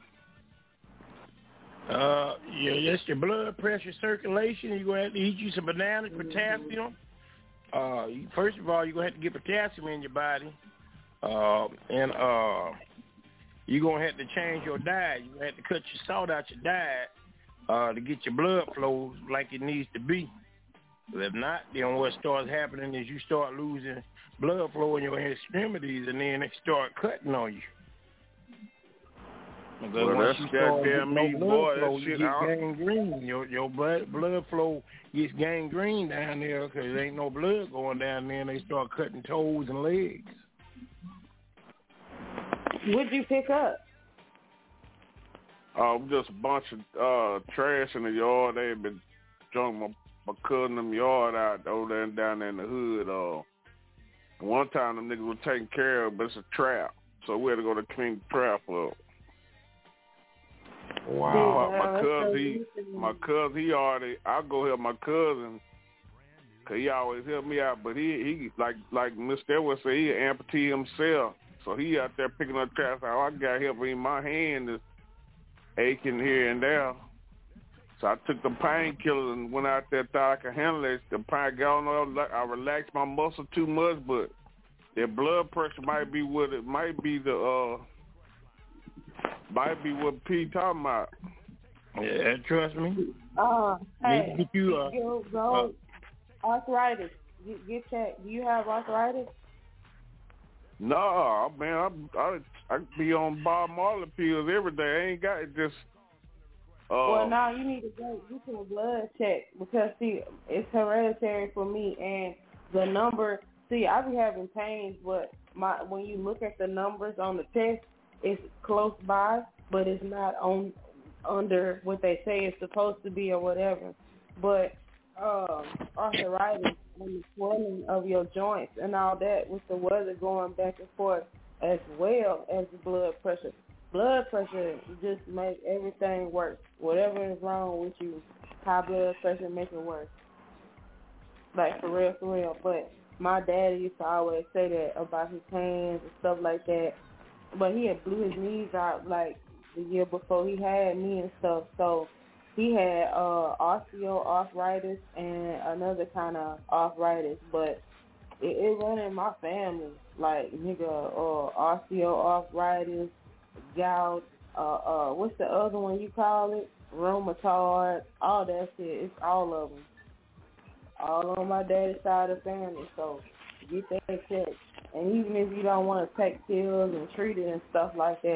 Speaker 16: Uh, yeah, that's your blood pressure circulation. You're going to have to eat you some bananas, potassium. Uh, you, first of all, you're going to have to get potassium in your body. Uh, and uh, you're going to have to change your diet. You're going to have to cut your salt out your diet uh, to get your blood flow like it needs to be. If not, then what starts happening is you start losing blood flow in your extremities, and then they start cutting on you. Because
Speaker 17: Well,
Speaker 16: once
Speaker 17: that's
Speaker 16: you start
Speaker 17: goddamn
Speaker 16: getting
Speaker 17: me,
Speaker 16: no
Speaker 17: boy.
Speaker 16: blood flow,
Speaker 17: That
Speaker 16: you
Speaker 17: shit
Speaker 16: get
Speaker 17: out.
Speaker 16: gangrene. Your your blood blood flow gets gangrene down there because there ain't no blood going down there, and they start cutting toes and legs.
Speaker 15: What'd you pick up?
Speaker 17: Uh, just a bunch of uh, trash in the yard. They had been drunk my, my cousin them yard out over there and down there in the hood. Uh, one time them niggas were taken care of, but it's a trap. So we had to go to clean the trap up.
Speaker 14: Wow.
Speaker 17: My, my cousin, he, my cousin, he already, I go help my cousin, cause he always help me out. But he, he like, like Mister Edwards said, he an amputee himself. So he out there picking up trash. Oh, I got help in my hand is aching here and there. So I took the painkillers and went out there, thought I could handle it. The pain got on, I relaxed my muscle too much, but their blood pressure might be what it might be the uh might be what P talking about.
Speaker 16: Yeah, trust me.
Speaker 15: Uh, hey,
Speaker 16: Get you, uh,
Speaker 15: go, go uh, arthritis. Get, get checked. Do you have arthritis?
Speaker 17: No, man, I I I be on Bob Marley pills every day. I ain't got it just. Uh,
Speaker 15: well, now you need to go get you a blood check because see, it's hereditary for me, and the number. See, I be having pains, but my when you look at the numbers on the test, it's close by, but it's not on under what they say it's supposed to be or whatever. But um, arthritis and the swelling of your joints and all that with the weather going back and forth, as well as the blood pressure. Blood pressure just makes everything worse. Whatever is wrong with you, high blood pressure makes it worse. Like, for real, for real. But my daddy used to always say that about his hands and stuff like that. But he had blew his knees out, like, the year before he had me and stuff. So he had uh, osteoarthritis and another kind of arthritis. But it, it run in my family. Like, nigga, uh, osteoarthritis, gout, uh, uh, what's the other one you call it? Rheumatoid, all that shit. It's all of them. All on my daddy's side of the family. So get that checked. And even if you don't want to take pills and treat it and stuff like that,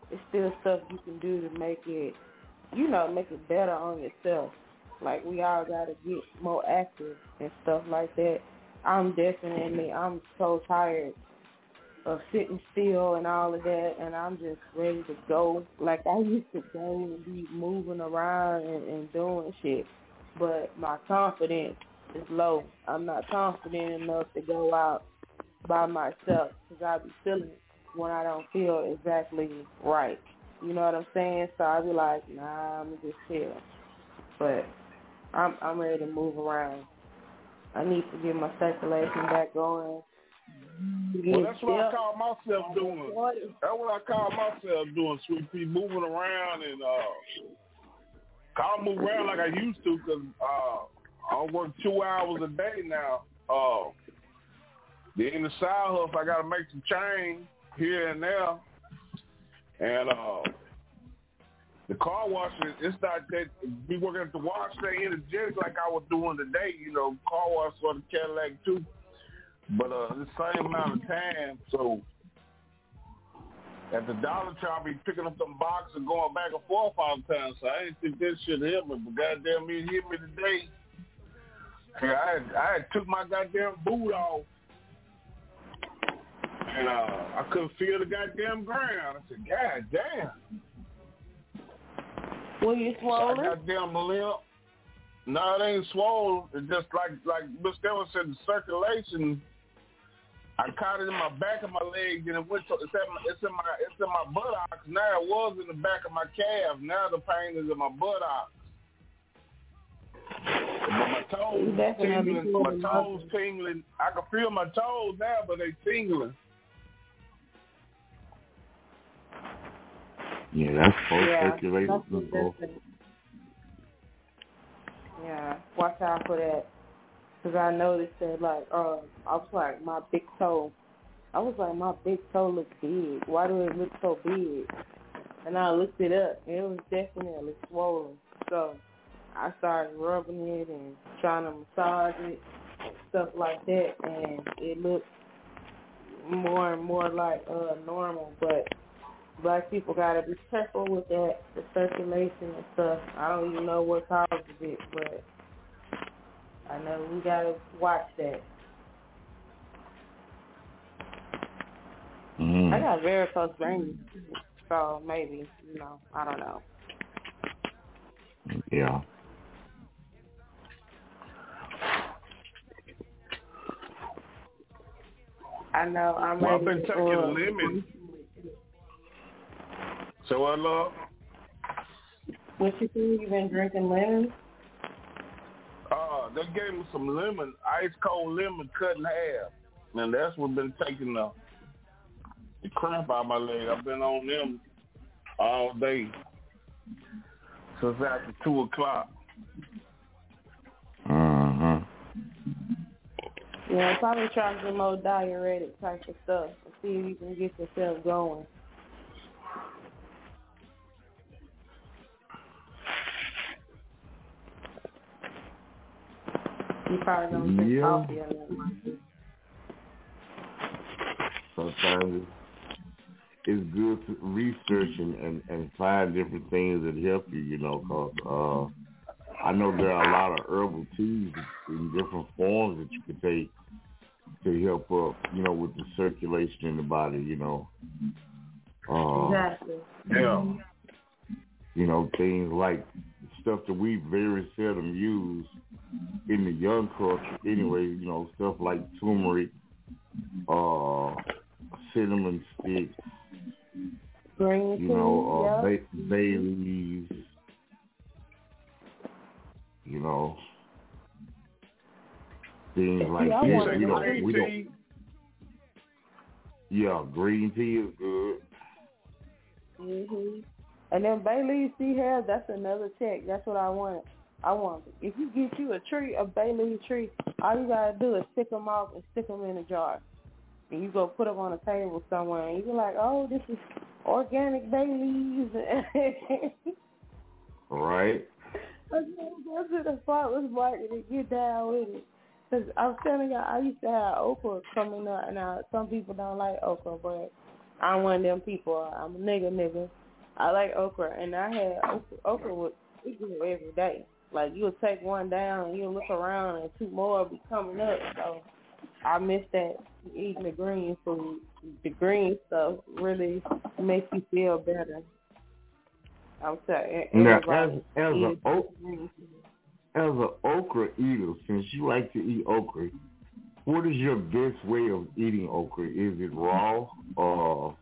Speaker 15: it's still stuff you can do to make it, you know, make it better on yourself. Like, we all got to get more active and stuff like that. I'm definitely, I'm so tired of sitting still and all of that, and I'm just ready to go. Like, I used to go and be moving around and, and doing shit, but my confidence is low. I'm not confident enough to go out by myself because I be feeling it when I don't feel exactly right. You know what I'm saying? So I be like, nah, I'm just chill. But I'm I'm ready to move around. I need to get my circulation back going.
Speaker 17: Well, that's what I call myself doing. That's what I call myself doing, Sweet Pea, moving around and uh, I don't move around like I used to because uh, I work two hours a day now. Uh, in the side hustle, I got to make some change here and there, and uh, the car wash, it's not that be working at the wash, stay energetic like I was doing today. You know, car wash for the Cadillac too. But uh, the same amount of time, so at the Dollar Tree, I'll be picking up them boxes and going back and forth all the time, so I didn't think this shit hit me, but goddamn it hit me today. Yeah, I had, I had took my goddamn boot off, and uh, I couldn't feel the goddamn ground. I said, God damn.
Speaker 15: Were you swollen?
Speaker 17: I goddamn limp. No, it ain't swollen. It's just like, like Miss Devil said, the circulation, I caught it in my back of my leg, and it went to, it's, at my, it's in my it's in my buttocks. Now it was in the back of my calf. Now the pain is in my buttocks. But my toes tingling. My toes tingling. I can feel my toes now, but they tingling.
Speaker 14: Yeah, that's full
Speaker 15: yeah,
Speaker 14: circulation.
Speaker 15: that's yeah, watch out for that. Because I noticed that, like, uh, I was like, my big toe. I was like, my big toe looks big. Why do it look so big? And I looked it up, and it was definitely swollen. So I started rubbing it and trying to massage it, stuff like that, and it looked more and more like uh, normal. But black people got to be careful with that, the circulation and stuff. I don't even know what causes it, but I know we got to watch that.
Speaker 14: Mm.
Speaker 15: I got varicose veins, so maybe, you know, I don't know.
Speaker 14: Yeah.
Speaker 15: I know I'm
Speaker 17: well,
Speaker 15: ready.
Speaker 17: I've been taking
Speaker 15: uh,
Speaker 17: lemon. So what, love?
Speaker 15: What you think? You been drinking lemon?
Speaker 17: Uh, they gave me some lemon, ice cold lemon cut in half. And that's what's been taking the, the cramp out of my leg. I've been on them all day since after two o'clock.
Speaker 14: Mm-hmm.
Speaker 15: Yeah, probably try some more diuretic type of stuff and see if you can get yourself going. You probably don't drink
Speaker 14: yeah.
Speaker 15: coffee or nothing like this.
Speaker 14: Sometimes it's, it's good to research and, and, and find different things that help you, you know, because uh, I know there are a lot of herbal teas in different forms that you can take to help up, you know, with the circulation in the body, you know. Uh,
Speaker 15: exactly.
Speaker 17: Yeah.
Speaker 14: You know, things like stuff that we very seldom use in the young culture anyway, you know, stuff like turmeric, uh, cinnamon sticks,
Speaker 15: Green
Speaker 14: you
Speaker 15: tea,
Speaker 14: know, uh,
Speaker 15: yeah.
Speaker 14: bay, bay leaves, you know, things like
Speaker 15: yeah,
Speaker 14: that. We don't,
Speaker 17: green
Speaker 14: we
Speaker 17: tea.
Speaker 14: don't. Yeah, green tea is good.
Speaker 15: Mhm. And then bay leaf tea hair, that's another check. That's what I want. I want. If you get you a tree, a bay leaf tree, all you gotta do is pick them off and stick them in a jar, and you go put them on a table somewhere, and you be like, oh, this is organic bay leaves.
Speaker 14: Right.
Speaker 15: I go to the farmer's market and get down with it. Cause I'm telling you, I used to have okra coming up. Now some people don't like okra, but I'm one of them people. I'm a nigga, nigga. I like okra, and I had okra, okra with we do it every day. Like you'll take one down and you'll look around and two more will be coming up. So I miss that eating the green food. The green stuff really makes you feel better. I'm saying.
Speaker 14: Now, as as a as a okra eater, since you like to eat okra, what is your best way of eating okra? Is it raw, or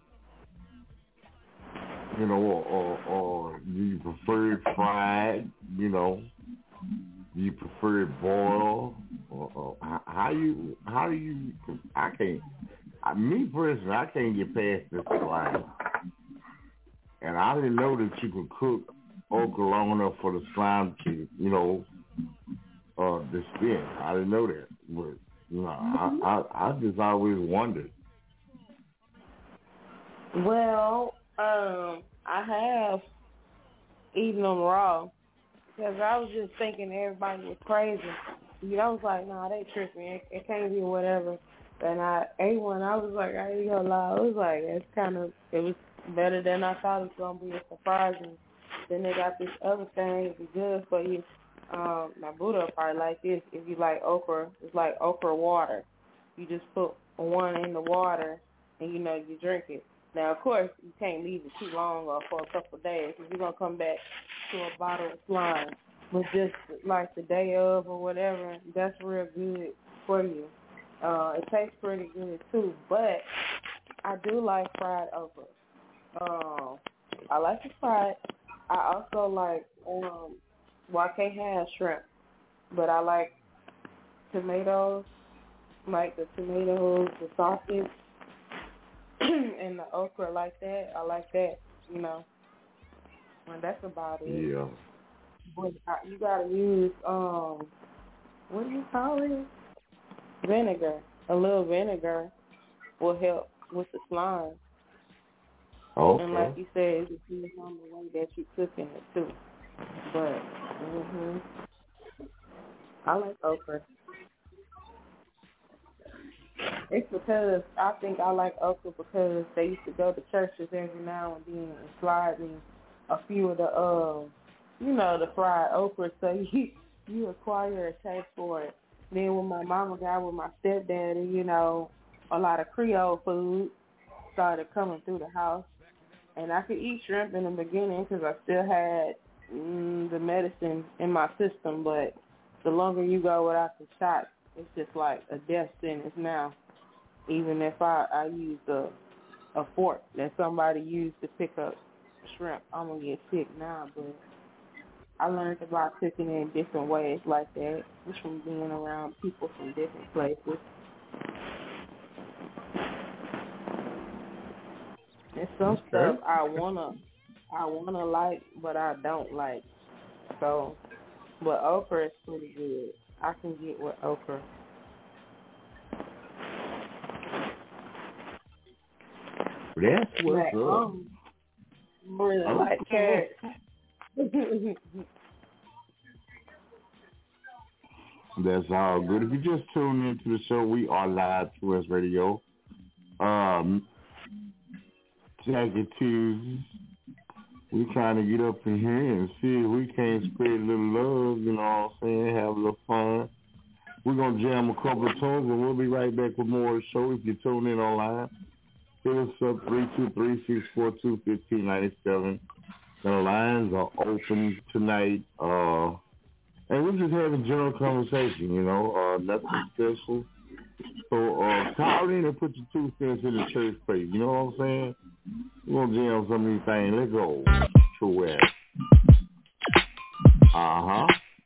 Speaker 14: you know, or, or, or do you prefer it fried? You know, do you prefer it boiled? Or, or how you how do you? I can't. I, me personally, I can't get past this slime. And I didn't know that you could cook okra long enough for the slime to, you know, uh, to spin. I didn't know that. But, you know, I, I, I just always wondered.
Speaker 15: Well, um, I have eaten them raw because I was just thinking everybody was crazy. You know, I was like, nah, they tripping. It, it can't be whatever. And I ate one. I was like, I ain't gonna lie. I was like, it's kind of, it was better than I thought it was going to be. It's surprising. Then they got this other thing. It's good for you. Um, now, Buddha probably like this. If you like okra, it's like okra water. You just put one in the water and, you know, you drink it. Now, of course, you can't leave it too long or for a couple of days because you're going to come back to a bottle of slime. But just like the day of or whatever, that's real good for you. Uh, it tastes pretty good, too. But I do like fried okra. Um, I like it fried. I also like, um, well, I can't have shrimp, but I like tomatoes, like the tomatoes, the sausage, and the okra like that. I like that, you know. And that's about it.
Speaker 14: Yeah.
Speaker 15: But you gotta use, um, what do you call it? Vinegar. A little vinegar will help with the slime.
Speaker 14: Okay.
Speaker 15: And like you said, it depends on the way that you're cooking it too. But, mhm, I like okra. It's because I think I like okra because they used to go to churches every now and then and slide me a few of the, uh, you know, the fried okra. So you you acquire a taste for it. Then when my mama got with my stepdaddy, you know, a lot of Creole food started coming through the house. And I could eat shrimp in the beginning because I still had mm, the medicine in my system. But the longer you go without the shot, it's just like a death sentence now. Even if I, I use a, a fork that somebody used to pick up shrimp, I'm going to get sick now. But I learned about cooking it in different ways like that, just from being around people from different places. And some okay. stuff I wanna, I wanna like, but I don't like. So, but okra is pretty good. I can get with okra.
Speaker 14: That's what's
Speaker 15: like,
Speaker 14: up.
Speaker 15: Um, really oh. like carrots.
Speaker 14: That's all good. If you just tune into the show, we are live to us radio. Um. Jackie Tuesdays. We trying to get up in here and see if we can't spread a little love, you know what I'm saying, have a little fun. We're going to jam a couple of tunes and we'll be right back with more of the show. If you tune in online, hit us up three two three, six four two, one five nine seven. The lines are open tonight. Uh, and we're just having general conversation, you know, uh, nothing special. So uh, call in and put your two cents in the church plate. You know what I'm saying? We're going to jam some of these things. Let's go. True ass. Uh-huh.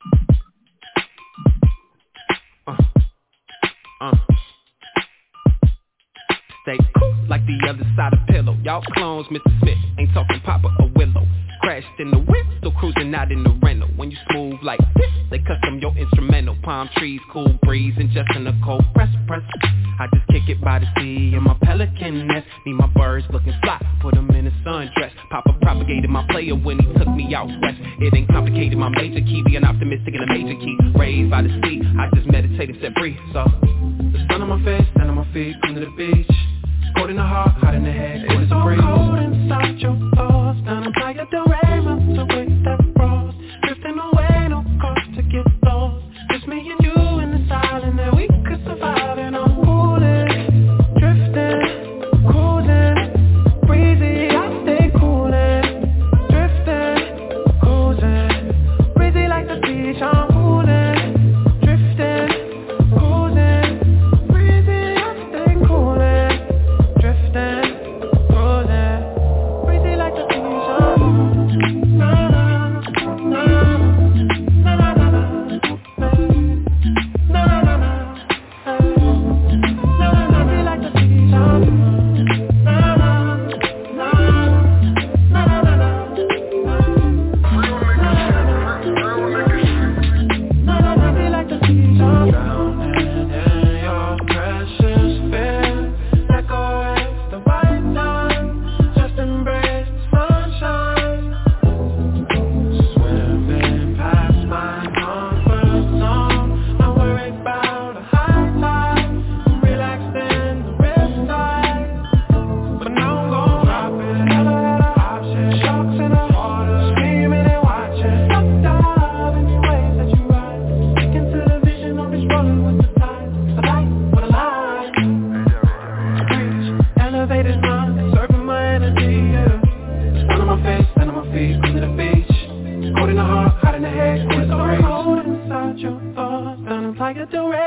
Speaker 18: Uh, uh. Stay cool like the other side of pillow. Y'all clones, Mister Smith. Ain't talking Papa or Willow. Crashed in the whip, still cruising out in the rental. When you smooth like this, they custom your instrumental. Palm trees, cool breeze, and just in a cold press, press. I just kick it by the sea in my pelican nest. Need my birds looking fly, put them in a sundress. Papa propagated my player when he took me out west. It ain't complicated, my major key, be an optimistic and a major key. Raised by the sea, I just meditate and set free. So, the sun on my face, sun on my feet, come to the beach. Cold in the heart, hot in the head, cold as a breeze. Cold inside your thoughts, down and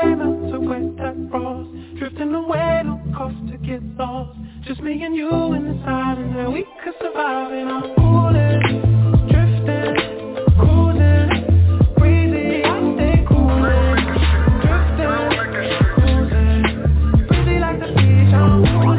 Speaker 6: melt away that frost. Drifting away, no cost to get lost. Just me and you in the side, and then we could survive in our cooling. Drifting, cruising, breezy, I stay cooling. Drifting, cruising, breezy like the beach, I'm cooling.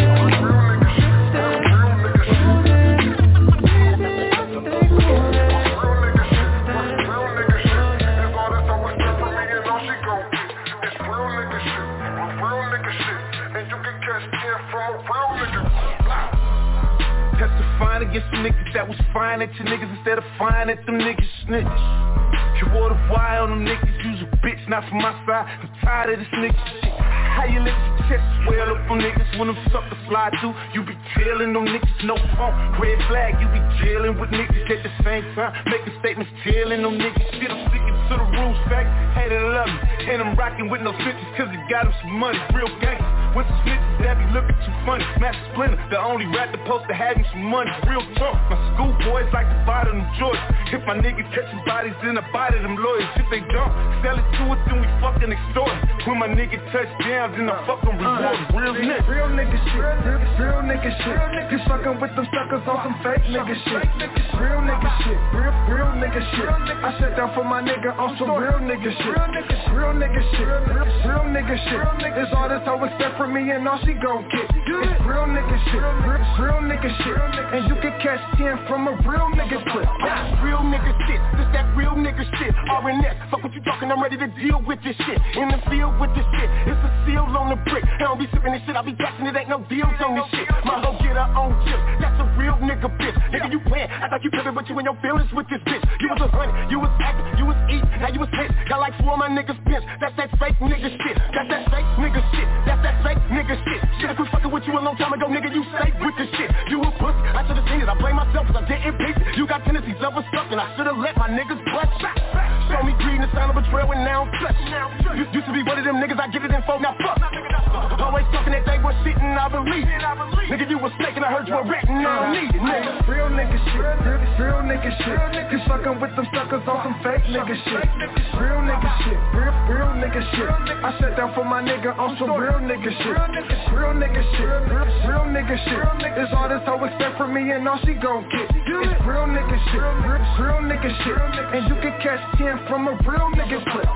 Speaker 19: Against some niggas that was fine at your niggas instead of fine at them niggas snitch. You wore the wire on them niggas, you's a bitch, not from my side. I'm tired of this nigga shit. How you let your chest swell up on niggas when them suckers slide through? You be tailing them niggas, no phone, red flag. You be jailing with niggas at the same time, making statements, tailing them niggas. Shit, I'm sticking to the rules, fact, hate it or love me. And I'm rocking with no snitches cause he got him some money, real gangsters. With some snitches that be looking too funny. Smash Splinter, the only rap that supposed to have him some money, real talk. My school boys like to buy them Georgia. If my niggas catching bodies, then I buy to them lawyers. If they don't, sell it to us, then we fucking extort it. When my nigga touch down, then I fuck them reward them. Real nigga.
Speaker 20: Real nigga shit, real, real nigga shit. You fucking with them suckers on some fake nigga shit. Real nigga shit, real, real nigga shit. I shut down for my nigga on some real nigga shit. Real nigga shit, real, real nigga shit. It's all this hoe expect from me and all she gon' get. It's real nigga shit, real, real nigga shit. And you can catch ten from a real nigga clip.
Speaker 19: Real nigga shit, this that real nigga shit. R N S, fuck what you talking, I'm ready to deal with this shit. In the field with this shit, it's a seal on the brick. I don't be sipping this shit, I be catching it, ain't no deals on this shit. My hoe get her own chip, that's a real nigga bitch. Nigga you playing, I thought you pimpin', but you in your feelings with this bitch. You was a honey, you was acting, you was eating, now you was pissed. Got like four of my niggas pinch, that's that fake nigga shit. That's that fake nigga shit, that's that fake nigga shit. Should've quit fucking with you a long time ago, nigga, you stay with this shit. You a pussy, I should've seen it, I blame myself cause I didn't pick it. You got tendencies of a stuff and I should've let my niggas bust. Show me greed and the sign of betrayal and now I'm touched. You used to be one of them niggas, I give it info, now fuck. Always talking that they was shit and I believe it. Nigga, you was faking, I heard you were ratting, I don't need it, nigga.
Speaker 20: Real nigga shit, real, real nigga shit. You fucking with them suckers on some fake nigga shit. Real nigga shit, real, real nigga shit. I shut down for my nigga on some real nigga shit. Real nigga shit, real, real nigga shit. It's all this hoe expect from me and all she gon' get. It's real nigga shit, real, real nigga shit. And you can catch ten from a real nigga clip.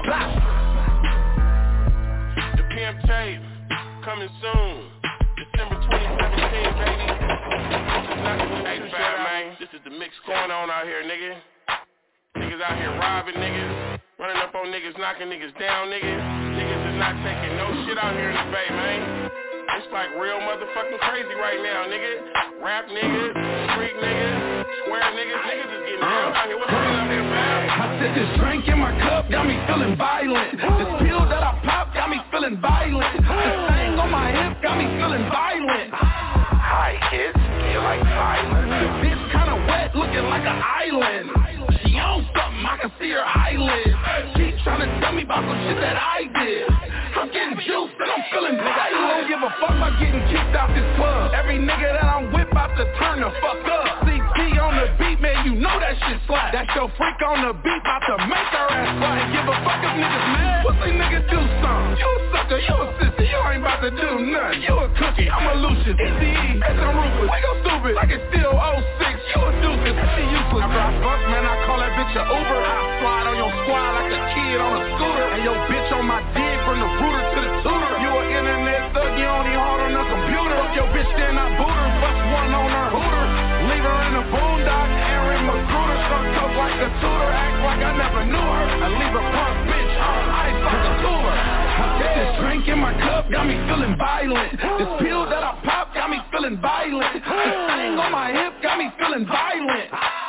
Speaker 17: The Pimp Tape, coming soon. December twenty seventeen, baby. Hey, fat man, this is the mix going on out here, nigga. Niggas out here robbing niggas, running up on niggas, knocking niggas down, niggas. Niggas is not taking no shit out here in the Bay, man. It's like real motherfucking crazy right now, nigga. Rap niggas, street niggas, square niggas, niggas is getting real out here. What's going on here, man?
Speaker 19: I said this drink in my cup got me feeling violent. This pill that I pop got me feeling violent. This thing on my hip got me feeling violent. Hi kids, you like violence? The bitch kinda wet, looking like an island. She on something, I can see her eyelids. She tryna tell me about some shit that I did. I'm getting juiced and I'm feeling violent. I don't give a fuck about getting kicked out this club. Every nigga that I'm with about to turn the fuck up. C T on the beat, man, you know that shit slap. That's your freak on the beat, about to make her ass slap. Ain't give a fuck if niggas mad. Pussy nigga do something. You a sucker, you a sissy, you ain't about to do nothing. You a cookie, I'm a Lucius. Easy E, it's a Rufus. Why you stupid? Like it's still oh six, you a doofus. She useless. After I fuck, man, I call that bitch a Uber. I slide on your squad like a kid on a scooter. And your bitch on my dick from the rooter to the tutor. You an internet thug, you only hard on the computer. Fuck your bitch, then I boot her. Bust one on her hooter. Leave her in the boondock, Aaron McGruder. Struck up like a tutor, act like I never knew her. I leave a punk bitch on ice like a cooler. I said this drink in my cup got me feeling violent. This pill that I pop got me feeling violent. This thing on my hip got me feeling violent.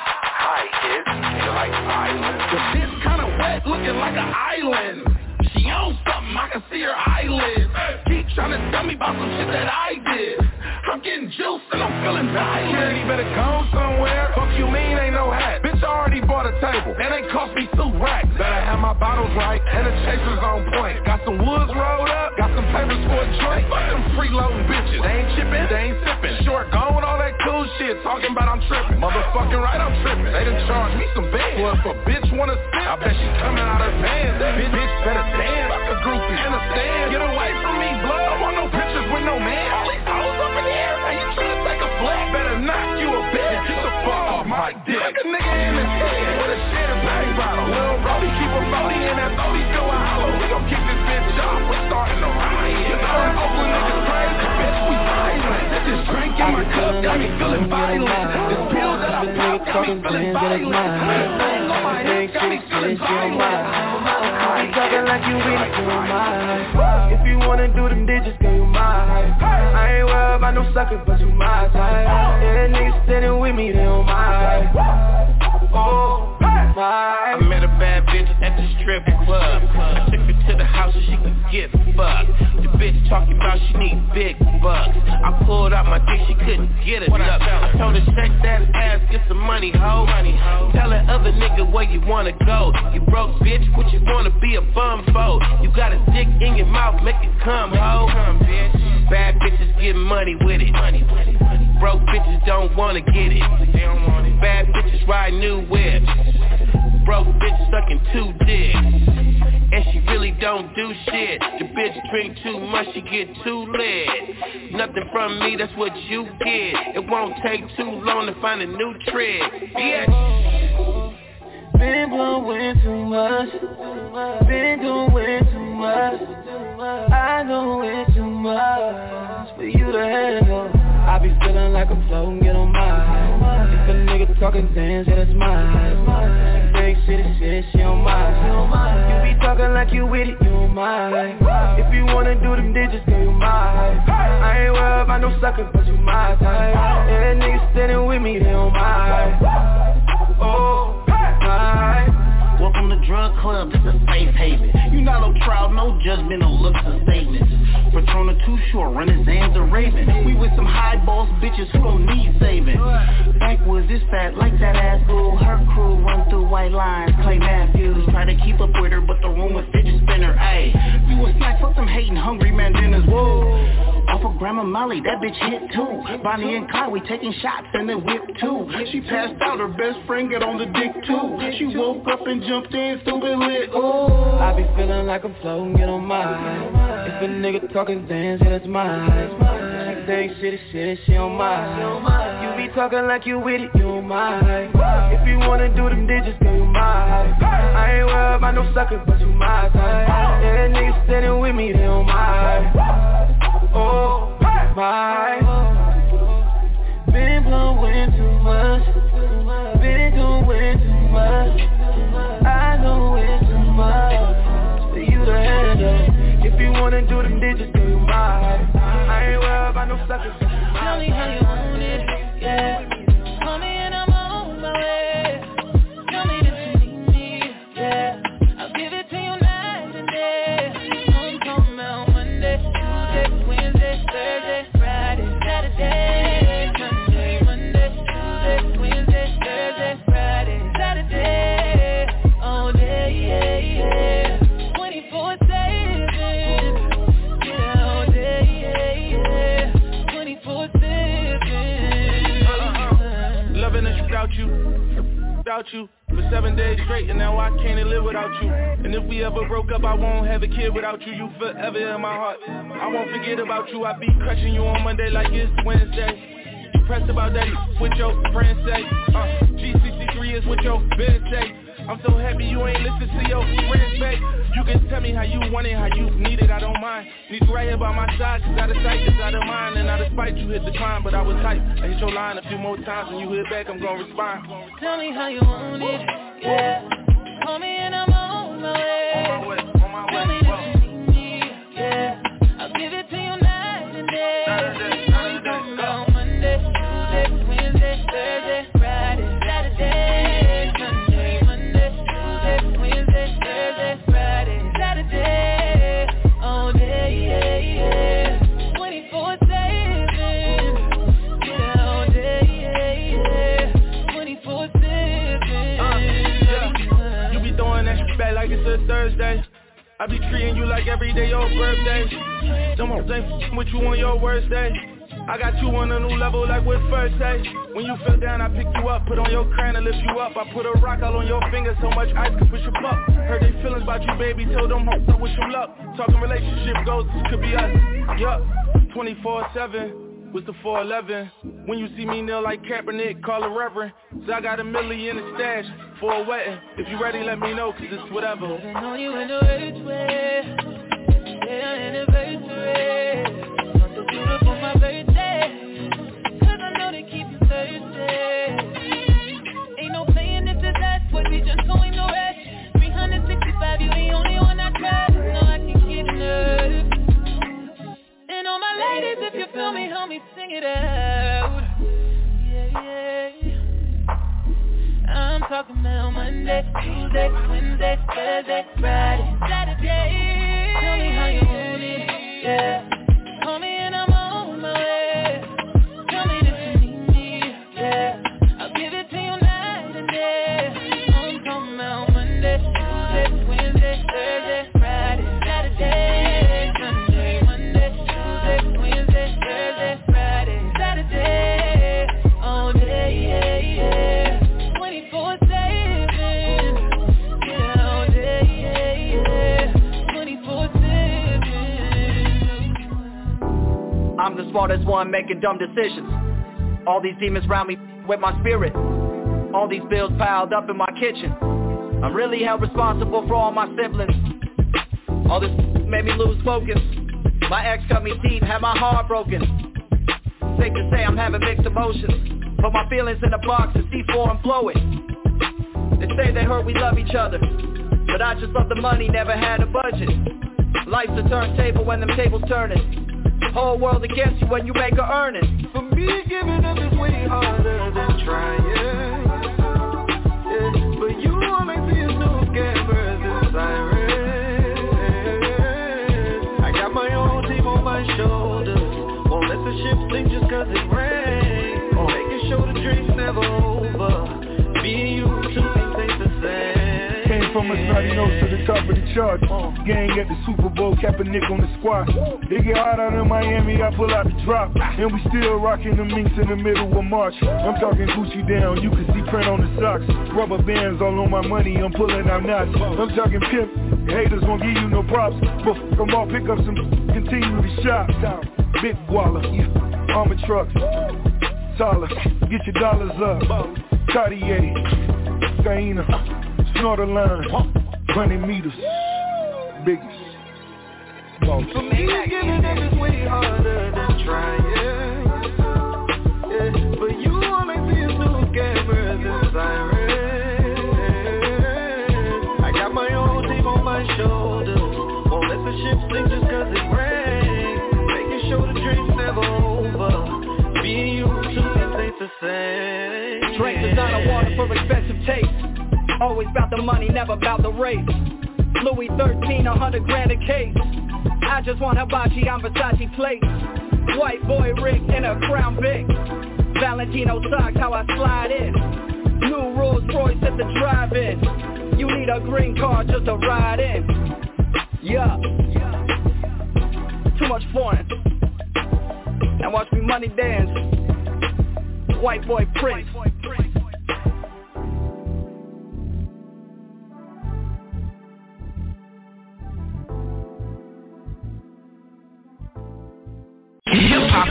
Speaker 19: Hi kids, you like violence? The bitch kinda wet, looking like an island. She on something, I can see her eyelids. Keep trying to tell me about some shit that I did. I'm getting juiced and I'm feeling violent. Kid, you better go somewhere. Fuck you mean ain't no hat. Bitch, I already bought a table and they cost me two racks. Better have my bottles right and the chasers on point. Got some woods rolled up, got some papers for a joint. Fuck them freeloading bitches. They ain't chipping, they ain't sipping. Short gone with all that cool shit, talking about I'm tripping. Motherfucking right, I'm tripping. They done charged me some bands. Well, if a bitch wanna sip, I bet she coming out her pants. Bitch, bitch better dance. Fuck a groupie and a
Speaker 5: talking things that is mine. Big shit, shit, she on mine. You talking like you with it, you on mine. If you wanna do them digits, girl, you mine. I ain't worried about no sucker, but you my type. Yeah, niggas standing with me, they on mine. Oh, my.
Speaker 9: I met a bad bitch at the strip club. I took her to the house so she could get fucked. The bitch talking about she need big bucks. I pulled out my dick, she couldn't get it up. I told her shake that ass, get some money, ho. Tell that other nigga where you wanna go. You broke bitch, what you wanna be a bum for? You got a dick in your mouth, make it come, ho. Bad bitches get money with it. Broke bitches don't wanna get it. Bad bitches ride new whips. Broke bitch sucking two dicks. And she really don't do shit. The bitch drink too much, she get too lit. Nothing from me, that's what you get. It won't take too long to find a new trick, bitch.
Speaker 5: Been blowing too much. Been doing too much. I know it too much for you to handle. I be feeling like I'm floating, get on mine. If a nigga talking dance, yeah, that's mine. Big shit, shit, she on mine. You be talking like you with it, you on mine. If you wanna do them digits, girl, you mine. I ain't worried about no sucker, but you my type. Yeah, niggas standing with me, they on mine. Oh, mine.
Speaker 21: Welcome to Drug Club, this is a safe haven. You not no trial, no judgment, no looks or statements. Patrona too short, running Zans or Raven. We with some high boss bitches who don't need saving. Backwoods is fat like that ass boo. Her crew run through white lines, Clay Matthews. Try to keep up with her, but the room is fidget spinner. Ayy, you a snack, fuck them hating hungry man dinners. Whoa, off of Grandma Molly, that bitch hit too. Bonnie and Clyde, we taking shots and then whip too. She passed out, her best friend got on the dick too. She woke up and jumped in, stupid lit. Ooh,
Speaker 5: I be feeling like I'm floating, get on mine. If a nigga talking dance, yeah, that's mine. She think shit is shit, she on mine. You be talking like you with it, you on mine. If you wanna do them digits, girl, you mine. I ain't worried about no sucker, but you my type. Yeah, niggas standing with me, they on mine. Oh, mine. Been blowing too much. Been doing too much. I know it's too much for you to handle. If you wanna do them digits, girl, you mine. I ain't worried about no suckers.
Speaker 10: Tell me how you want it, yeah. Call me and I'm on my way. Tell me that you need me, yeah. I'll give it to you night and day. I'm talking about Monday, Tuesday, Wednesday, Thursday, Friday, Saturday, Sunday, Monday, Tuesday, Wednesday, Thursday, Friday, Saturday, all day, yeah, yeah. twenty-four seven, yeah, all day, yeah, yeah. twenty-four seven.
Speaker 9: uh-uh. Loving the without you, without you for seven days straight, and now I can't live without you. And if we ever broke up, I won't have a kid without you. You forever in my heart. I won't forget about you. I be crushing you on Monday like it's Wednesday. You pressed about that, what your friends say. Uh, G C C three is what your bed say. I'm so happy you ain't listen to your friends, babe. You can tell me how you want it, how you need it, I don't mind. Need you right here by my side, cause out of sight is out of mind. And out of spite, you hit the climb, but I was tight. I hit your line a few more times, when you hit back, I'm gonna respond.
Speaker 10: Tell me how you want it, yeah. Call me and I'm on my way.
Speaker 9: On my way, on my way.
Speaker 10: Tell me that you need me, yeah. I'll give it to you night and day. I'm talking about Monday, Tuesday, Wednesday, Thursday, Friday, Saturday, Sunday, Monday, Tuesday, Wednesday, Thursday, Friday, Saturday, all day, yeah, yeah. twenty-four seven, yeah, all day, yeah, yeah. twenty-four seven.
Speaker 9: Uh, yeah. You be throwing that shit back like it's a Thursday. I be treating you like every day your birthday. Them hoes ain't f***ing with you on your worst day. I got you on a new level like with first day. When you fell down, I pick you up, put on your crown and lift you up. I put a rock all on your finger, so much ice could push you up. Heard they feelings about you, baby, told them hoes I wish you luck. Talking relationship goals, this could be us. Yup, twenty-four seven with the four eleven. When you see me kneel like Kaepernick, call a reverend. So I got a million in the stash for a wedding. If you ready, let me know, cause it's whatever.
Speaker 10: I know you in the right way. Yeah, anniversary. Want to do it for my birthday. Cause I know they keep you thirsty. me sing it out. Yeah, yeah. I'm talking about Monday, Tuesday, Wednesday, Thursday, Friday, Saturday. Tell me how you want it, yeah. Call me and I'm on my way. Tell me that you need me, yeah. I'll give it to you night and day. I'm talking about Monday, Tuesday, Wednesday, Thursday, Friday, Saturday, Sunday, Monday, Tuesday, Wednesday, Thursday, Friday, Saturday, all day, yeah, yeah. twenty-four seven, yeah, all day, yeah, yeah. twenty-four seven.
Speaker 3: I'm the smartest one making dumb decisions. All these demons round me with my spirit. All these bills piled up in my kitchen. I'm really held responsible for all my siblings. All this made me lose focus. My ex cut me deep, had my heart broken. Safe to say I'm having mixed emotions. Put my feelings in a box and C four and blow it. They say they heard we love each other, but I just love the money, never had a budget. Life's a turntable when them tables turning. Whole world against you when you make a earning.
Speaker 5: For me, giving up is way harder than trying. Yeah, but you only see a new cameras and sirens. I got my own team on my shoulders. Won't let the ship sink just cause it rains. Making sure the drink's never over. Me and you, two things ain't the same.
Speaker 20: Came from a snotty nose to the top of the charts. Gang at the Super Bowl, Kaepernick on the squad. They get hot out in Miami, I pull out the drop. And we still rocking the minks in the middle of March. I'm talking Gucci down, you can see print on the socks. Rubber bands all on my money, I'm pulling out knots. I'm talking pimp, haters won't give you no props. But f*** them all, pick up some, continue to shop. Big Waller, yeah, armor trucks, Tyler, get your dollars up. Cartier, Skyena, Snorter line, running meters, biggest.
Speaker 5: For me, giving up is way harder than trying. Yeah, but you only see a new cameras and sirens. I got my own team on my shoulders. Won't let the ship sink just cause it rains. Making sure the drink's never over. Me and you, two things ain't the same.
Speaker 3: Drink designer water for expensive taste. Always about the money, never about the race. Louis thirteen, a hundred grand a case. I just want hibachi on Versace plates. White boy Rick in a Crown Vic. Valentino socks, how I slide in. New Rolls Royce at the drive-in. You need a green card just to ride in. Yeah. Too much foreign. Now watch me money dance. White boy Prince.
Speaker 6: Hip-hop.